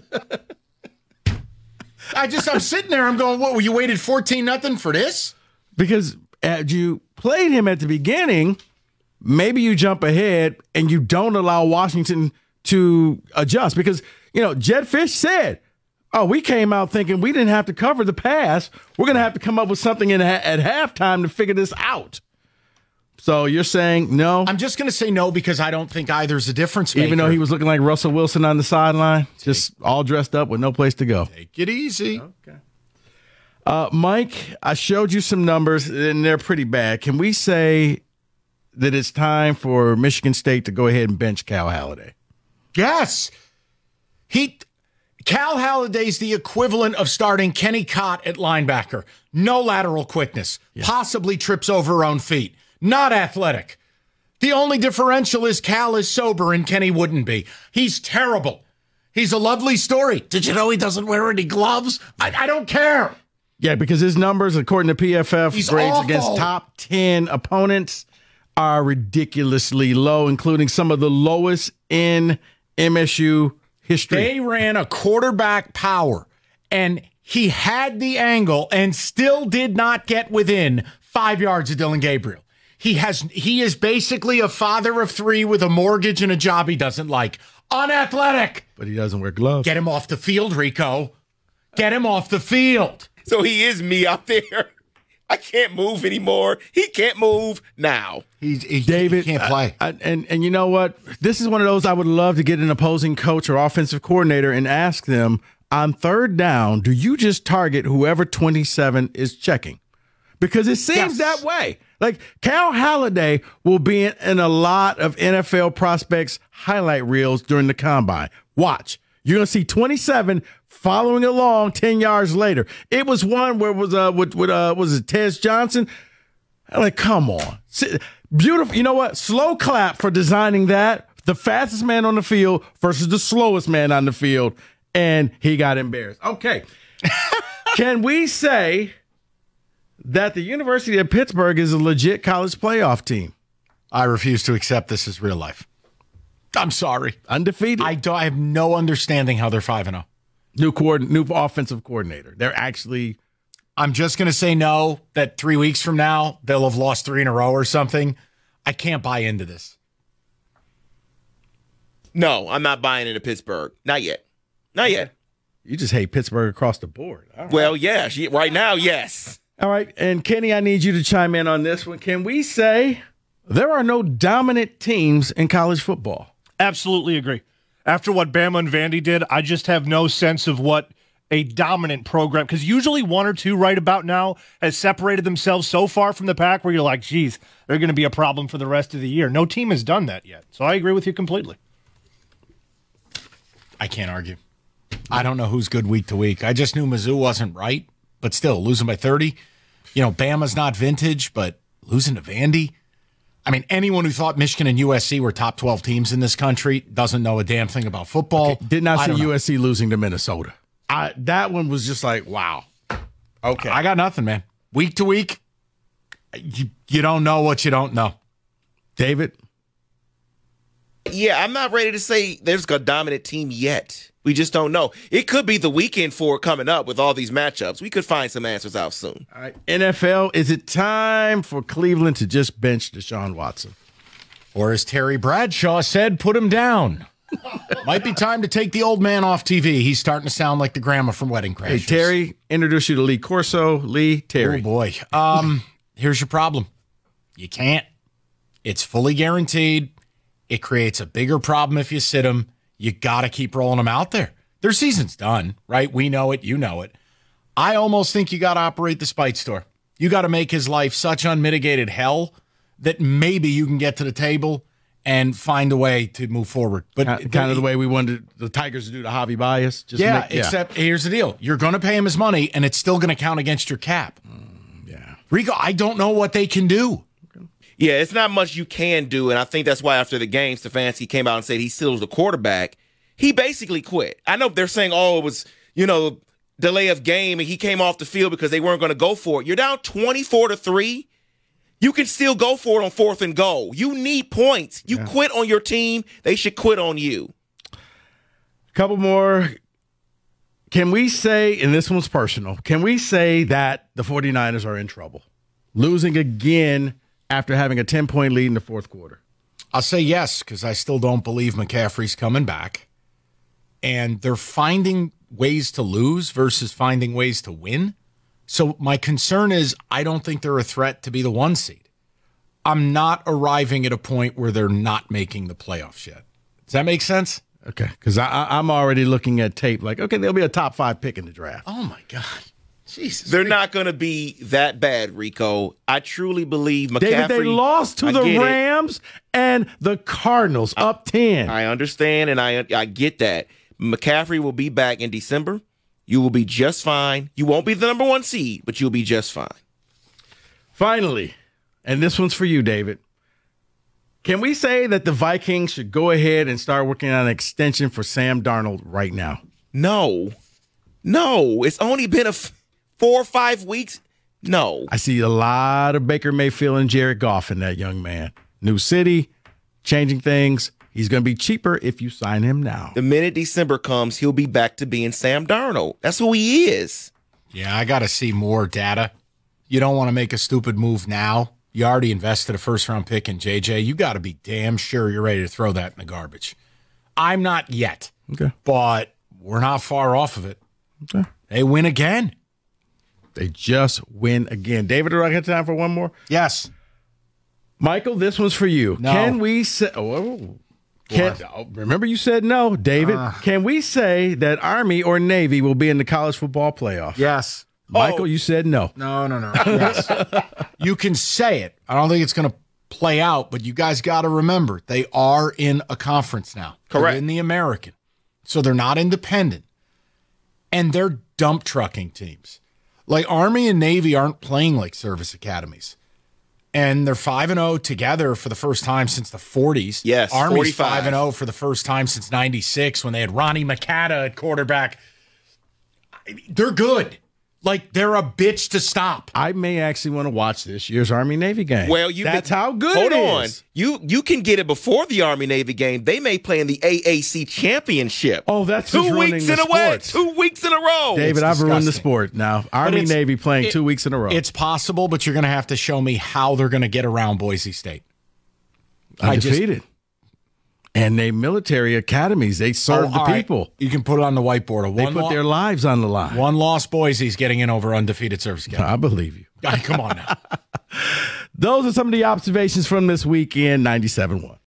I just, I'm sitting there, I'm going, what, you waited fourteen nothing for this? Because as you played him at the beginning, maybe you jump ahead and you don't allow Washington to adjust. Because, you know, Jed Fish said, oh, we came out thinking we didn't have to cover the pass. We're going to have to come up with something in ha- at halftime to figure this out. So you're saying no? I'm just going to say no because I don't think either's a difference maker. Even though he was looking like Russell Wilson on the sideline, just all dressed up with no place to go. Take it easy. Okay. Uh, Mike, I showed you some numbers, and they're pretty bad. Can we say that it's time for Michigan State to go ahead and bench Cal Haladay? Yes. He Cal Halladay's the equivalent of starting Kenny Cott at linebacker. No lateral quickness. Yeah. Possibly trips over her own feet. Not athletic. The only differential is Cal is sober and Kenny wouldn't be. He's terrible. He's a lovely story. Did you know he doesn't wear any gloves? I, I don't care. Yeah, because his numbers, according to P F F, He's grades awful. against top ten opponents are ridiculously low, including some of the lowest in M S U history. They ran a quarterback power, and he had the angle and still did not get within five yards of Dylan Gabriel. He has he is basically a father of three with a mortgage and a job he doesn't like. Unathletic. But he doesn't wear gloves. Get him off the field, Rico. Get him off the field. So he is me out there. I can't move anymore. He can't move now. He's he, David he can't play. I, I, and and you know what? This is one of those I would love to get an opposing coach or offensive coordinator and ask them, on third down, do you just target whoever twenty-seven is checking? Because it seems Yes. that way. Like Cal Haladay will be in, in a lot of N F L prospects highlight reels during the combine. Watch. You're going to see twenty-seven following along ten yards later. It was one where it was uh with, with uh was it Tez Johnson? I'm like, come on. Beautiful. You know what? Slow clap for designing that. The fastest man on the field versus the slowest man on the field. And he got embarrassed. Okay. Can we say that the University of Pittsburgh is a legit college playoff team? I refuse to accept this as real life. I'm sorry. Undefeated. I don't I have no understanding how they're five and oh. New coord- new offensive coordinator. They're actually I'm just going to say no, that three weeks from now, they'll have lost three in a row or something. I can't buy into this. No, I'm not buying into Pittsburgh. Not yet. Not yet. You just hate Pittsburgh across the board. All right. Well, yeah. she- Right now, yes. All right. And Kenny, I need you to chime in on this one. Can we say there are no dominant teams in college football? Absolutely agree. After what Bama and Vandy did, I just have no sense of what a dominant program, because usually one or two right about now has separated themselves so far from the pack where you're like, geez, they're going to be a problem for the rest of the year. No team has done that yet. So I agree with you completely. I can't argue. I don't know who's good week to week. I just knew Mizzou wasn't right, but still, losing by thirty. You know, Bama's not vintage, but losing to Vandy. I mean, anyone who thought Michigan and U S C were top twelve teams in this country doesn't know a damn thing about football. Okay. Did not I see don't know. U S C losing to Minnesota. I, that one was just like, wow. Okay. I got nothing, man. Week to week, you, you don't know what you don't know. David? Yeah, I'm not ready to say there's a dominant team yet. We just don't know. It could be the weekend for it coming up with all these matchups. We could find some answers out soon. All right. N F L, is it time for Cleveland to just bench Deshaun Watson? Or as Terry Bradshaw said, put him down. Might be time to take the old man off T V. He's starting to sound like the grandma from Wedding Crashers. Hey, Terry, introduce you to Lee Corso. Lee, Terry. Oh, boy. Um, here's your problem. You can't. It's fully guaranteed. It creates a bigger problem if you sit him. You got to keep rolling them out there. Their season's done, right? We know it. You know it. I almost think you got to operate the spite store. You got to make his life such unmitigated hell that maybe you can get to the table and find a way to move forward. But Kind, kind of the way we wanted the Tigers to do to Javi Baez. Just yeah, make- except here's the deal. You're going to pay him his money, and it's still going to count against your cap. Mm, yeah. Rico, I don't know what they can do. Yeah, it's not much you can do, and I think that's why after the game, Stefanski came out and said he still was the quarterback. He basically quit. I know they're saying, oh, it was, you know, delay of game, and he came off the field because they weren't going to go for it. You're down twenty-four to three. You can still go for it on fourth and goal. You need points. You yeah. quit on your team. They should quit on you. Couple more. Can we say, and this one's personal, can we say that the 49ers are in trouble? Losing again after having a ten-point lead in the fourth quarter. I'll say yes, because I still don't believe McCaffrey's coming back. and they're finding ways to lose versus finding ways to win. So my concern is I don't think they're a threat to be the one seed. I'm not arriving at a point where they're not making the playoffs yet. Does that make sense? Okay, because I'm already looking at tape like, okay, they'll be a top five pick in the draft. Oh, my God. Jesus. They're not going to be that bad, Rico. I truly believe McCaffrey. David, they lost to I the get it. Rams and the Cardinals up ten. I understand, and I I get that. McCaffrey will be back in December. You will be just fine. You won't be the number one seed, but you'll be just fine. Finally, and this one's for you, David. Can we say that the Vikings should go ahead and start working on an extension for Sam Darnold right now? No. No. It's only been a f- four or five weeks. No. I see a lot of Baker Mayfield and Jared Goff in that young man. New city, changing things. He's going to be cheaper if you sign him now. The minute December comes, he'll be back to being Sam Darnold. That's who he is. Yeah, I got to see more data. You don't want to make a stupid move now. You already invested a first-round pick in J J. You got to be damn sure you're ready to throw that in the garbage. I'm not yet, Okay. but we're not far off of it. Okay. They win again. They just win again. David, do I have time for one more? Yes. Michael, this one's for you. No. Can we say... Oh, can, oh, remember you said no, David. Uh. Can we say that Army or Navy will be in the college football playoff? Yes. Michael, Oh. you said no. No, no, no. Yes. You can say it. I don't think it's going to play out, but you guys got to remember they are in a conference now. Correct. They're in the American. So they're not independent. And they're dump trucking teams. Like Army and Navy aren't playing like service academies. And they're five and oh together for the first time since the forties. Yes, Army's forty-five. five and oh for the first time since ninety-six when they had Ronnie McCata at quarterback. I mean, they're good. Like, they're a bitch to stop. I may actually want to watch this year's Army-Navy game. Well, you That's how good hold it on. is. You you can get it before the Army Navy game. They may play in the A A C championship. Oh, that's just two ruining weeks the in a way. sport. Two weeks in a row. David, I've ruined the disgusting. sport now. But it's- Army-Navy playing it- two weeks in a row. It's possible, but you're going to have to show me how they're going to get around Boise State. I just- undefeated. And they military academies, they serve Oh, the all right. people. You can put it on the whiteboard. A They one put lo- their lives on the line. One loss Boise's getting in over undefeated service academy. I believe you. Ah, come on now. Those are some of the observations from this weekend, ninety-seven one.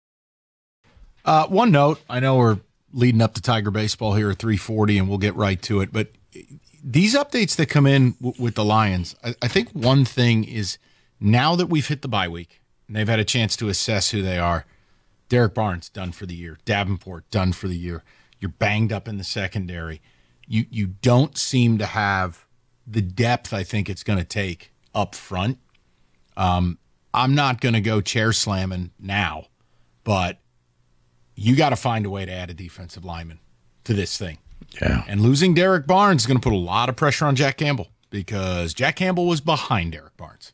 Uh, one note, I know we're leading up to Tiger baseball here at three forty, and we'll get right to it, but these updates that come in w- with the Lions, I-, I think one thing is now that we've hit the bye week and they've had a chance to assess who they are, Derek Barnes done for the year, Davenport done for the year, you're banged up in the secondary, you you don't seem to have the depth I think it's going to take up front. Um, I'm not going to go chair slamming now, but you got to find a way to add a defensive lineman to this thing. Yeah. And losing Derek Barnes is going to put a lot of pressure on Jack Campbell because Jack Campbell was behind Derek Barnes.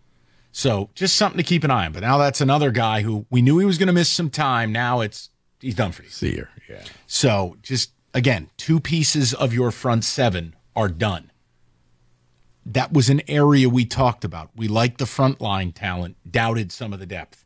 So just something to keep an eye on. But now that's another guy who we knew he was going to miss some time. Now it's he's done for you. Seer, yeah. So just, again, two pieces of your front seven are done. That was an area we talked about. We liked the front line talent, doubted some of the depth.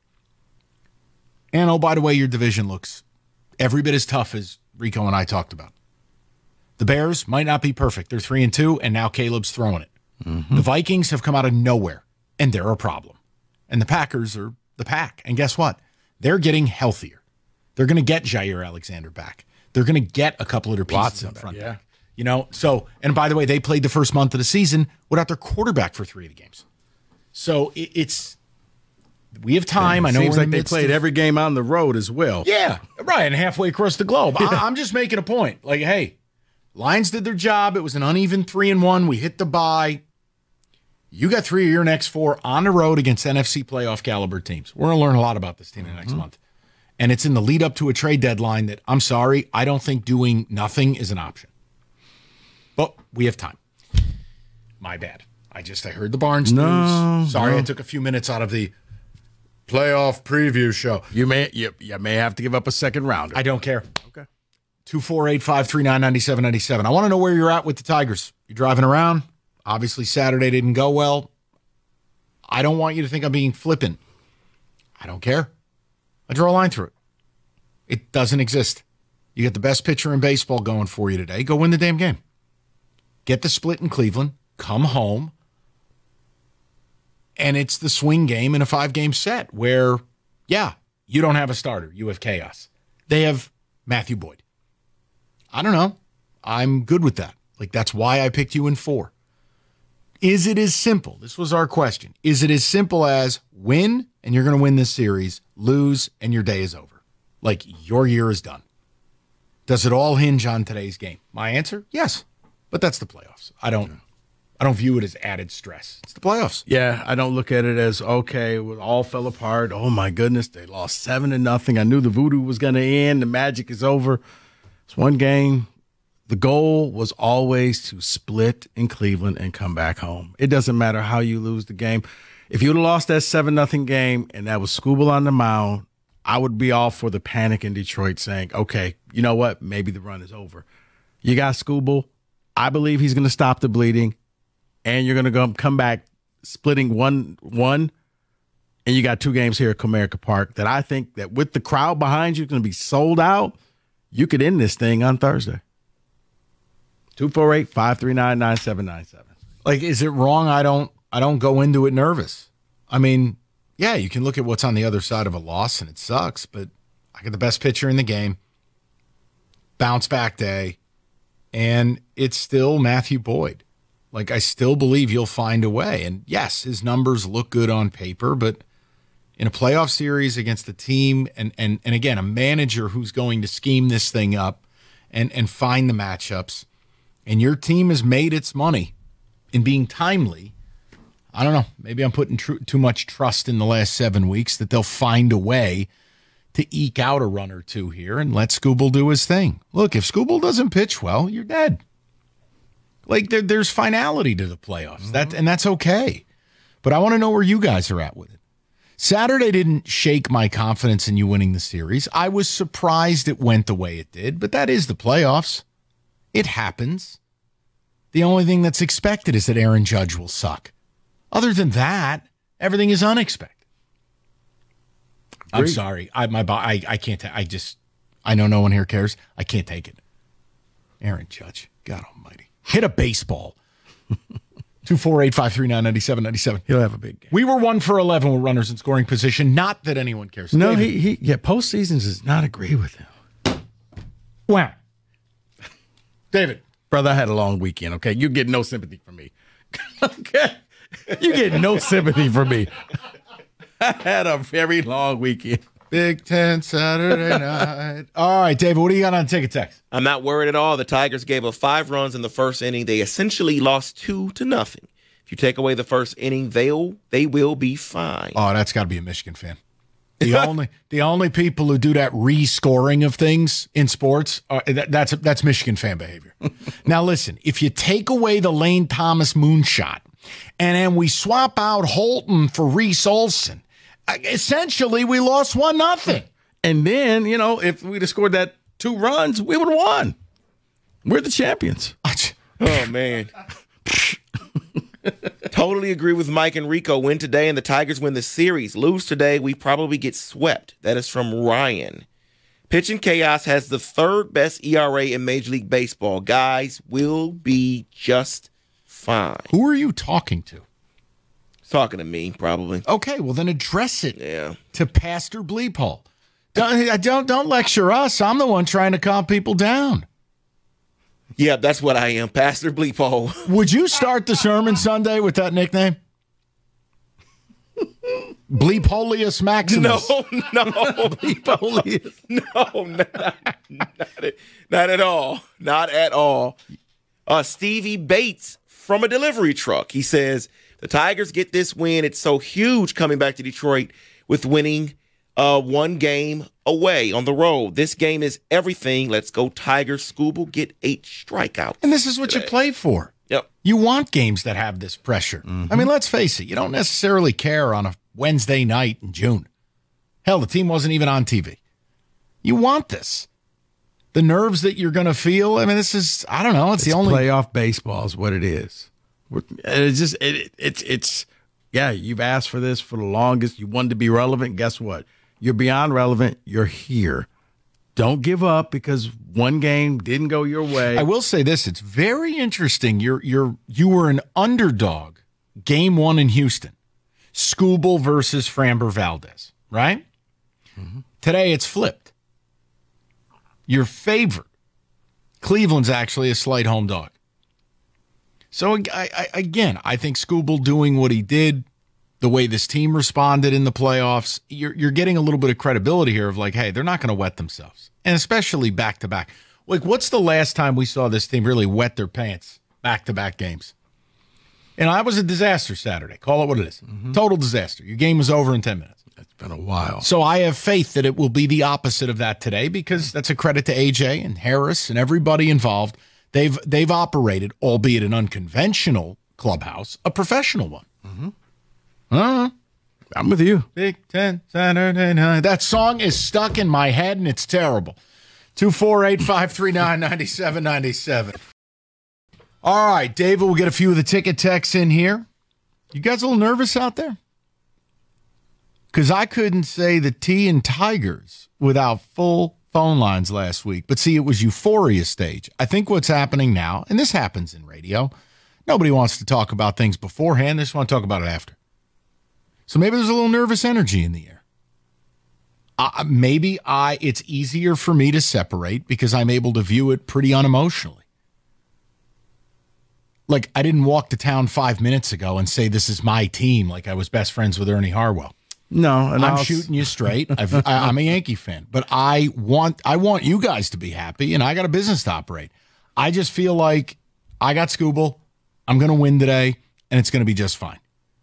And, oh, by the way, your division looks every bit as tough as Rico and I talked about. The Bears might not be perfect. They're three and two, and now Caleb's throwing it. Mm-hmm. The Vikings have come out of nowhere, and they're a problem. And the Packers are the pack. And guess what? They're getting healthier. They're going to get Jair Alexander back. They're going to get a couple of their pieces Lots of up that, front. yeah. You know, so, and by the way, they played the first month of the season without their quarterback for three of the games. So it, it's, we have time. I know Seems we're like in the they midst played of- every game on the road as well. Yeah, right. And halfway across the globe. I, I'm just making a point. Like, hey, Lions did their job. It was an uneven three and one. We hit the bye. You got three of your next four on the road against N F C playoff caliber teams. We're going to learn a lot about this team in the next month. And it's in the lead up to a trade deadline that, I'm sorry, I don't think doing nothing is an option. But we have time. My bad. I just, I heard the Barnes No, news. Sorry, no. I took a few minutes out of the playoff preview show. You may you, you may have to give up a second rounder. I don't care. Okay. two four eight, five three nine, nine seven nine seven. I want to know where you're at with the Tigers. You're driving around. Obviously, Saturday didn't go well. I don't want you to think I'm being flippant. I don't care. I draw a line through it. It doesn't exist. You get the best pitcher in baseball going for you today. Go win the damn game. Get the split in Cleveland. Come home. And it's the swing game in a five-game set where, yeah, you don't have a starter. You have chaos. They have Matthew Boyd. I don't know. I'm good with that. Like, that's why I picked you in four. Is it as simple? This was our question. Is it as simple as win and you're going to win this series, lose and your day is over? Like, your year is done. Does it all hinge on today's game? My answer, yes. But that's the playoffs. I don't I don't view it as added stress. It's the playoffs. Yeah, I don't look at it as, okay, it all fell apart. Oh, my goodness, they lost seven to nothing. I knew the voodoo was going to end. The magic is over. It's one game. The goal was always to split in Cleveland and come back home. It doesn't matter how you lose the game. If you would have lost that seven nothing game and that was Skubal on the mound, I would be all for the panic in Detroit saying, okay, you know what? Maybe the run is over. You got Skubal. I believe he's going to stop the bleeding. And you're going to go come back splitting one one, and you got two games here at Comerica Park that I think that with the crowd behind you going to be sold out, you could end this thing on Thursday. two four eight, five three nine, nine seven nine seven. Like, is it wrong? I don't I don't go into it nervous. I mean, yeah, you can look at what's on the other side of a loss, and it sucks, but I got the best pitcher in the game, bounce back day, and it's still Matthew Boyd. Like, I still believe you'll find a way. And yes, his numbers look good on paper, but in a playoff series against a team, and and and again, a manager who's going to scheme this thing up and, and find the matchups, and your team has made its money in being timely, I don't know. Maybe I'm putting tr- too much trust in the last seven weeks that they'll find a way to eke out a run or two here and let Skubal do his thing. Look, if Skubal doesn't pitch well, you're dead. Like, there, there's finality to the playoffs, mm-hmm. that, and that's okay. But I want to know where you guys are at with it. Saturday didn't shake my confidence in you winning the series. I was surprised it went the way it did, but that is the playoffs. It happens. The only thing that's expected is that Aaron Judge will suck. Other than that, everything is unexpected. Agreed. I'm sorry. I my I, I can't. I just, I know no one here cares. I can't take it. Aaron Judge, God almighty. Hit a baseball. two four eight, five three nine, nine seven nine seven. He'll have a big game. We were one for eleven with runners in scoring position. Not that anyone cares. No, David. he, he, yeah, postseasons does not agree with him. Wow. David. Brother, I had a long weekend, okay? You get no sympathy from me. Okay? You get no sympathy from me. I had a very long weekend. Big Ten Saturday night. All right, David, what do you got on Ticket Text? I'm not worried at all. The Tigers gave up five runs in the first inning. They essentially lost two to nothing. If you take away the first inning, they'll they will be fine. Oh, that's got to be a Michigan fan. The only the only people who do that rescoring of things in sports are, that, that's that's Michigan fan behavior. Now listen, if you take away the Lane Thomas moonshot, and then we swap out Holton for Reese Olson, essentially we lost one nothing. And then, you know, if we'd have scored that two runs, we would have won. We're the champions. Oh man. Totally agree with Mike and Rico. Win today and the Tigers win the series. Lose today, we probably get swept. That is from Ryan. Pitching Chaos has the third best E R A in Major League Baseball. Guys will be just fine. Who are you talking to? Talking to me, probably. Okay, well then address it yeah. to Pastor Bleephole. Don't, don't, don't lecture us. I'm the one trying to calm people down. Yeah, that's what I am, Pastor Bleephole. Would you start the sermon Sunday with that nickname? Bleepholius Maximus. No, no. Bleepholius. No, not, not, at, not at all. Not at all. Uh, Stevie Bates from a delivery truck. He says, the Tigers get this win. It's so huge coming back to Detroit with winning uh, one game away on the road. This game is everything. Let's go Tigers. Skubal get eight strikeouts. And this is what today. You play for. Yep. You want games that have this pressure. Mm-hmm. I mean, let's face it. You don't necessarily care on a Wednesday night in June. Hell, the team wasn't even on T V. You want this. The nerves that you're going to feel. I mean, this is, I don't know. It's, it's the only. Playoff baseball is what it is. It's just, it, it, it's, it's, yeah, you've asked for this for the longest. You wanted to be relevant. Guess what? You're beyond relevant. You're here. Don't give up because one game didn't go your way. I will say this. It's very interesting. You're, you're, you were an underdog game one in Houston. Skubal versus Framber Valdez, right? Mm-hmm. Today it's flipped. Your favorite. Cleveland's actually a slight home dog. So, I, I, again, I think Skubal doing what he did, the way this team responded in the playoffs, you're, you're getting a little bit of credibility here of like, hey, they're not going to wet themselves. And especially back-to-back. Like, what's the last time we saw this team really wet their pants back-to-back games? And I was a disaster Saturday. Call it what it is. Mm-hmm. Total disaster. Your game was over in ten minutes. It's been a while. So I have faith that it will be the opposite of that today because that's a credit to A J and Harris and everybody involved. They've they've operated, albeit an unconventional clubhouse, a professional one. Mm-hmm. Uh-huh. I'm with you. Big Ten Saturday night. That song is stuck in my head, and it's terrible. two four eight, five three nine, nine seven nine seven. All right, David, we'll get a few of the ticket texts in here. You guys a little nervous out there? Because I couldn't say the T and Tigers without full phone lines last week. But see, it was euphoria stage. I think what's happening now, and this happens in radio, nobody wants to talk about things beforehand. They just want to talk about it after. So maybe there's a little nervous energy in the air. Uh, maybe I it's easier for me to separate because I'm able to view it pretty unemotionally. Like, I didn't walk to town five minutes ago and say this is my team like I was best friends with Ernie Harwell. No, and I'm I'll... shooting you straight. I've, I, I'm a Yankee fan, but I want I want you guys to be happy, and I got a business to operate. I just feel like I got Skubal. I'm going to win today, and it's going to be just fine.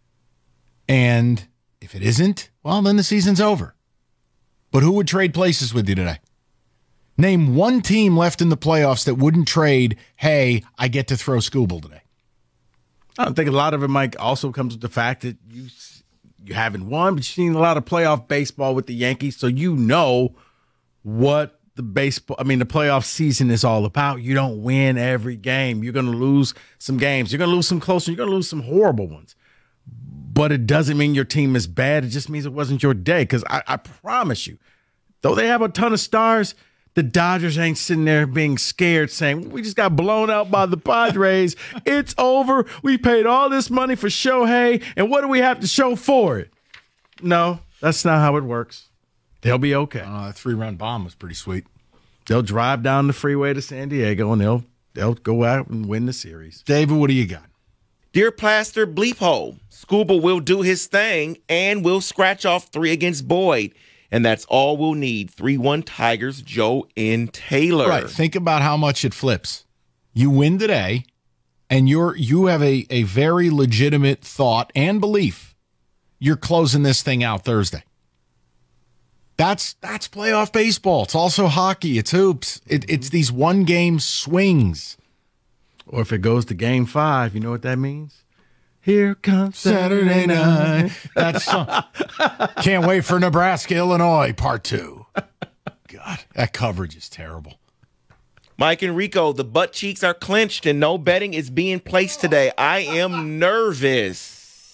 And if it isn't, well, then the season's over. But who would trade places with you today? Name one team left in the playoffs that wouldn't trade, hey, I get to throw Skubal today. I think a lot of it, Mike, also comes with the fact that you you haven't won, but you've seen a lot of playoff baseball with the Yankees, so you know what the baseball, I mean, the playoff season is all about. You don't win every game. You're going to lose some games. You're going to lose some close ones. You're going to lose some horrible ones. But it doesn't mean your team is bad. It just means it wasn't your day. Because I, I promise you, though they have a ton of stars, the Dodgers ain't sitting there being scared saying, we just got blown out by the Padres. It's over. We paid all this money for Shohei, and what do we have to show for it? No, that's not how it works. They'll be okay. Uh, that three-run bomb was pretty sweet. They'll drive down the freeway to San Diego, and they'll they'll go out and win the series. David, what do you got? Dear Plaster Bleep Hole, Skubal will do his thing and will scratch off three against Boyd. And that's all we'll need. three one Tigers, Joe N. Taylor. Right. Think about how much it flips. You win today, and you're you have a, a very legitimate thought and belief. You're closing this thing out Thursday. That's that's playoff baseball. It's also hockey. It's hoops. It, it's these one-game swings. Or if it goes to game five, you know what that means? Here comes Saturday night. That's uh, can't wait for Nebraska, Illinois, part two. God, that coverage is terrible. Mike and Rico, the butt cheeks are clenched and no betting is being placed today. I am nervous.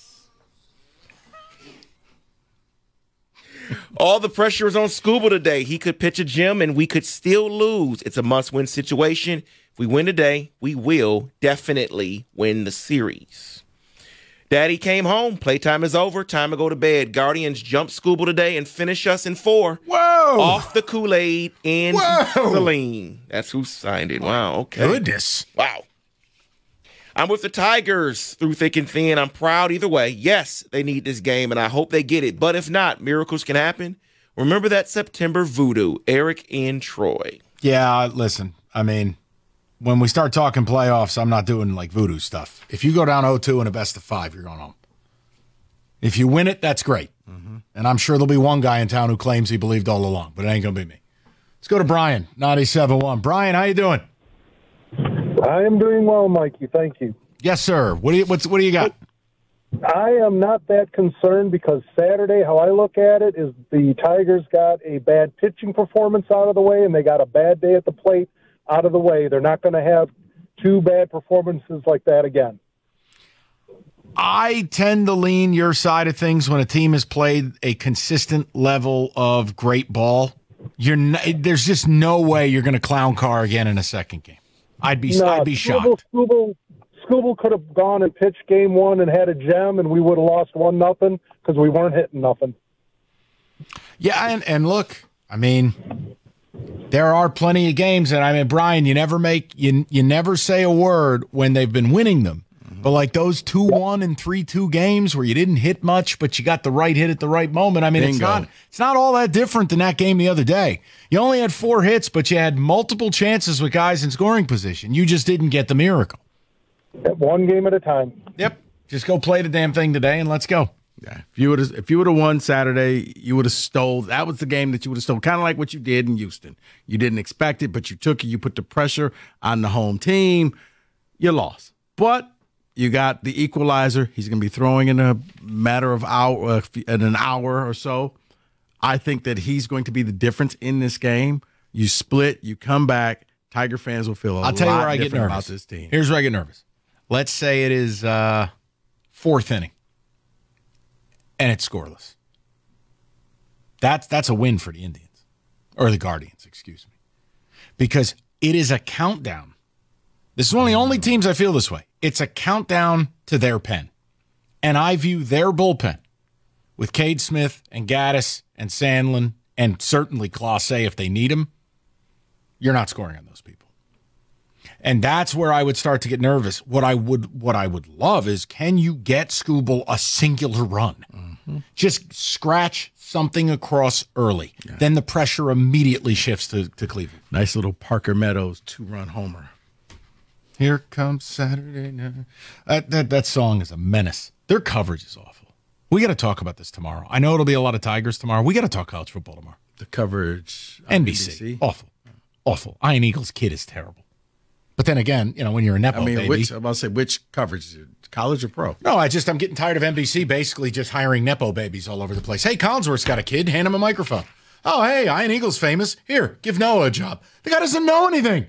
All the pressure is on Skubal today. He could pitch a gem and we could still lose. It's a must-win situation. If we win today, we will definitely win the series. Daddy came home. Playtime is over. Time to go to bed. Guardians jump Skubal today and finish us in four. Whoa! Off the Kool-Aid and Celine. That's who signed it. Wow, okay. Goodness. Wow. I'm with the Tigers through thick and thin. I'm proud either way. Yes, they need this game, and I hope they get it. But if not, miracles can happen. Remember that September voodoo. Eric and Troy. Yeah, listen, I mean, when we start talking playoffs, I'm not doing like voodoo stuff. If you go down oh two in a best of five, you're going home. If you win it, that's great. Mm-hmm. And I'm sure there'll be one guy in town who claims he believed all along, but it ain't going to be me. Let's go to Brian, ninety-seven point one. Brian, how you doing? I am doing well, Mikey. Thank you. Yes, sir. What do you what's what do you got? I am not that concerned because Saturday, how I look at it, is the Tigers got a bad pitching performance out of the way, and they got a bad day at the plate out of the way. They're not going to have two bad performances like that again. I tend to lean your side of things when a team has played a consistent level of great ball. You're n- there's just no way you're going to clown car again in a second game. I'd be No, I'd be Scooble, shocked. Scooble, Scooble could have gone and pitched game one and had a gem, and we would have lost one nothing because we weren't hitting nothing. Yeah, and and look, I mean, there are plenty of games, and I mean, Brian, you never make you you never say a word when they've been winning them. But like those two one and three two games where you didn't hit much, but you got the right hit at the right moment. I mean, it's Bingo. not it's not all that different than that game the other day. You only had four hits, but you had multiple chances with guys in scoring position. You just didn't get the miracle. One game at a time. Yep. Just go play the damn thing today and let's go. Yeah. If you would have if you would have won Saturday, you would have stole. That was the game that you would have stole. Kind of like what you did in Houston. You didn't expect it, but you took it. You put the pressure on the home team. You lost, but you got the equalizer. He's going to be throwing in a matter of hour, uh, in an hour or so. I think that he's going to be the difference in this game. You split, you come back. Tiger fans will feel a I'll lot tell you where I get different nervous. about this team. Here's where I get nervous. Let's say it is uh, fourth inning, and it's scoreless. That's that's a win for the Indians, or the Guardians, excuse me, because it is a countdown. This is one of the only teams I feel this way. It's a countdown to their pen, and I view their bullpen with Cade Smith and Gaddis and Sandlin and certainly Clase if they need him. You're not scoring on those people. And that's where I would start to get nervous. What I would what I would love is, can you get Scooble a singular run? Mm-hmm. Just scratch something across early. Yeah. Then the pressure immediately shifts to, to Cleveland. Nice little Parker Meadows two-run homer. Here comes Saturday night. Uh, that, that song is a menace. Their coverage is awful. We got to talk about this tomorrow. I know it'll be a lot of Tigers tomorrow. We got to talk college football tomorrow. The coverage. N B C. N B C. Awful. Awful. Iron Eagles kid is terrible. But then again, you know, when you're a Nepo I mean, baby. which, I'm about to say, which coverage is it? College or pro? No, I just, I'm getting tired of N B C basically just hiring Nepo babies all over the place. Hey, Collinsworth's got a kid. Hand him a microphone. Oh, hey, Iron Eagles famous. Here, give Noah a job. The guy doesn't know anything.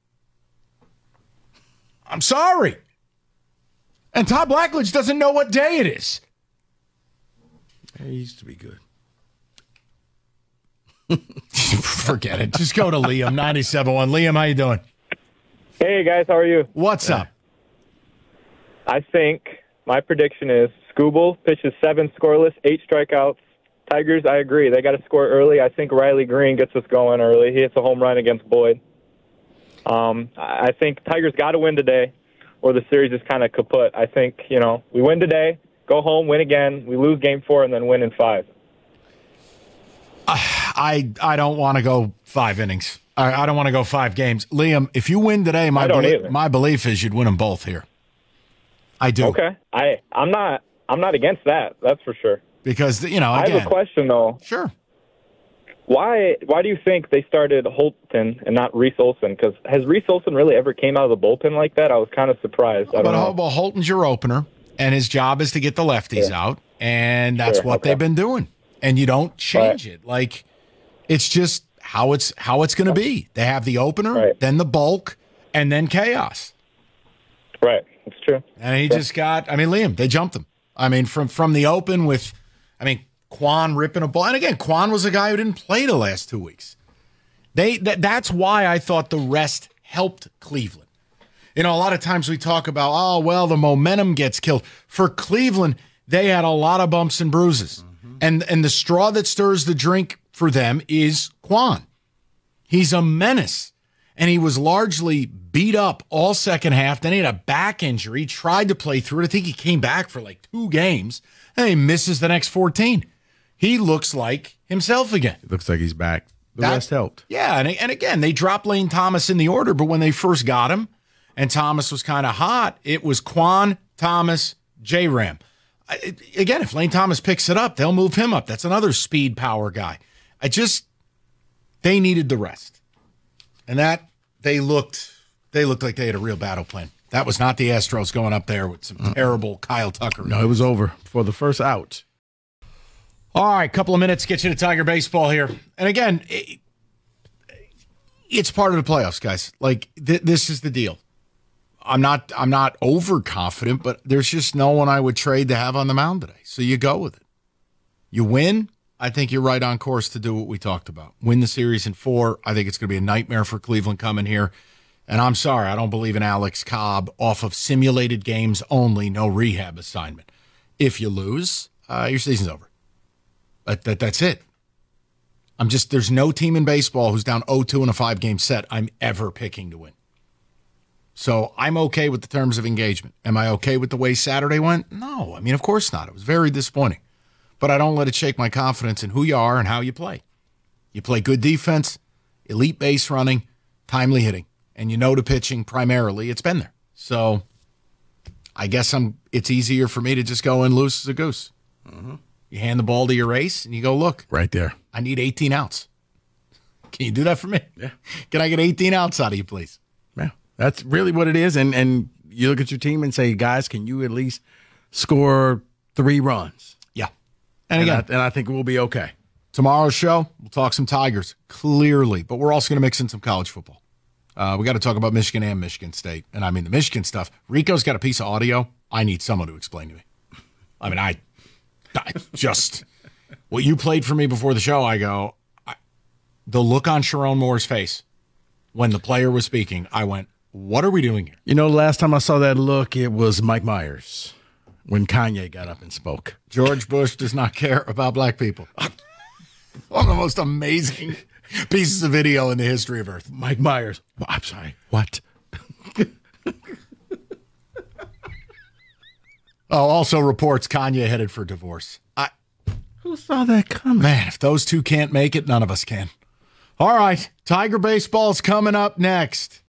I'm sorry. And Todd Blackledge doesn't know what day it is. He used to be good. Forget it. Just go to Liam, ninety-seven point one. Liam, how you doing? Hey, guys. How are you? What's up? I think my prediction is Scooble pitches seven scoreless, eight strikeouts. Tigers, I agree. They got to score early. I think Riley Green gets us going early. He hits a home run against Boyd. Um, I think Tigers got to win today, or the series is kind of kaput. I think, you know, we win today, go home, win again. We lose game four, and then win in five. I I don't want to go five innings. I, I don't want to go five games. Liam, if you win today, my I don't belie- either. my belief is you'd win them both here. I do. Okay. I, I'm not I'm not against that. That's for sure. Because, you know, I again. have a question, though. Sure. Why Why do you think they started Holton and not Reese Olson? Because has Reese Olson really ever came out of the bullpen like that? I was kind of surprised. I But don't know. well, Holton's your opener, and his job is to get the lefties Yeah. out, and that's Sure, what okay. they've been doing. And you don't change Right. it. Like, it's just how it's how it's going to be. They have the opener, Right. then the bulk, and then chaos. Right. It's true. And he Sure. just got, I mean, Liam, they jumped him. I mean, from from the open with, I mean, Quan ripping a ball. And again, Quan was a guy who didn't play the last two weeks. They that, That's why I thought the rest helped Cleveland. You know, a lot of times we talk about, oh, well, the momentum gets killed. For Cleveland, they had a lot of bumps and bruises. Mm-hmm. And, and the straw that stirs the drink for them is Quan. He's a menace. And he was largely beat up all second half. Then he had a back injury. He tried to play through it. I think he came back for like two games. And he misses the next fourteen. He looks like himself again. It looks like he's back. The That- rest helped. Yeah, and, and again, they dropped Lane Thomas in the order, but when they first got him and Thomas was kind of hot, it was Quan, Thomas, J-Ram. I- it- Again, if Lane Thomas picks it up, they'll move him up. That's another speed power guy. I just, they needed the rest. And that, they looked, they looked like they had a real battle plan. That was not the Astros going up there with some Mm. terrible Kyle Tucker. No, it was over for the first out. All right, couple of minutes, get you to Tiger baseball here. And again, it, it's part of the playoffs, guys. Like th- this is the deal. I'm not I'm not overconfident, but there's just no one I would trade to have on the mound today. So you go with it. You win. I think you're right on course to do what we talked about. Win the series in four. I think it's going to be a nightmare for Cleveland coming here. And I'm sorry, I don't believe in Alex Cobb off of simulated games only, no rehab assignment. If you lose, uh, your season's over. That, that, that's it. I'm just, there's no team in baseball who's down oh two in a five-game set I'm ever picking to win. So I'm okay with the terms of engagement. Am I okay with the way Saturday went? No. I mean, of course not. It was very disappointing. But I don't let it shake my confidence in who you are and how you play. You play good defense, elite base running, timely hitting, and you know the pitching primarily. It's been there. So I guess I'm. It's easier for me to just go in loose as a goose. Mm-hmm. You hand the ball to your ace, and you go, look. Right there. I need eighteen outs. Can you do that for me? Yeah. Can I get eighteen outs out of you, please? Yeah. That's really what it is. And and you look at your team and say, guys, can you at least score three runs? Yeah. And, and again, I, and I think we'll be okay. Tomorrow's show, we'll talk some Tigers, clearly. But we're also going to mix in some college football. Uh, we got to talk about Michigan and Michigan State. And I mean, the Michigan stuff. Rico's got a piece of audio I need someone to explain to me. I mean, I, I just, what you played for me before the show, I go, I, the look on Sharon Moore's face when the player was speaking, I went, what are we doing here? You know, the last time I saw that look, it was Mike Myers when Kanye got up and spoke. George Bush does not care about black people. One of the most amazing pieces of video in the history of Earth. Mike Myers. Well, I'm sorry. What? Oh, also reports Kanye headed for divorce. I, Who saw that coming? Man, if those two can't make it, none of us can. All right, Tiger baseball's coming up next.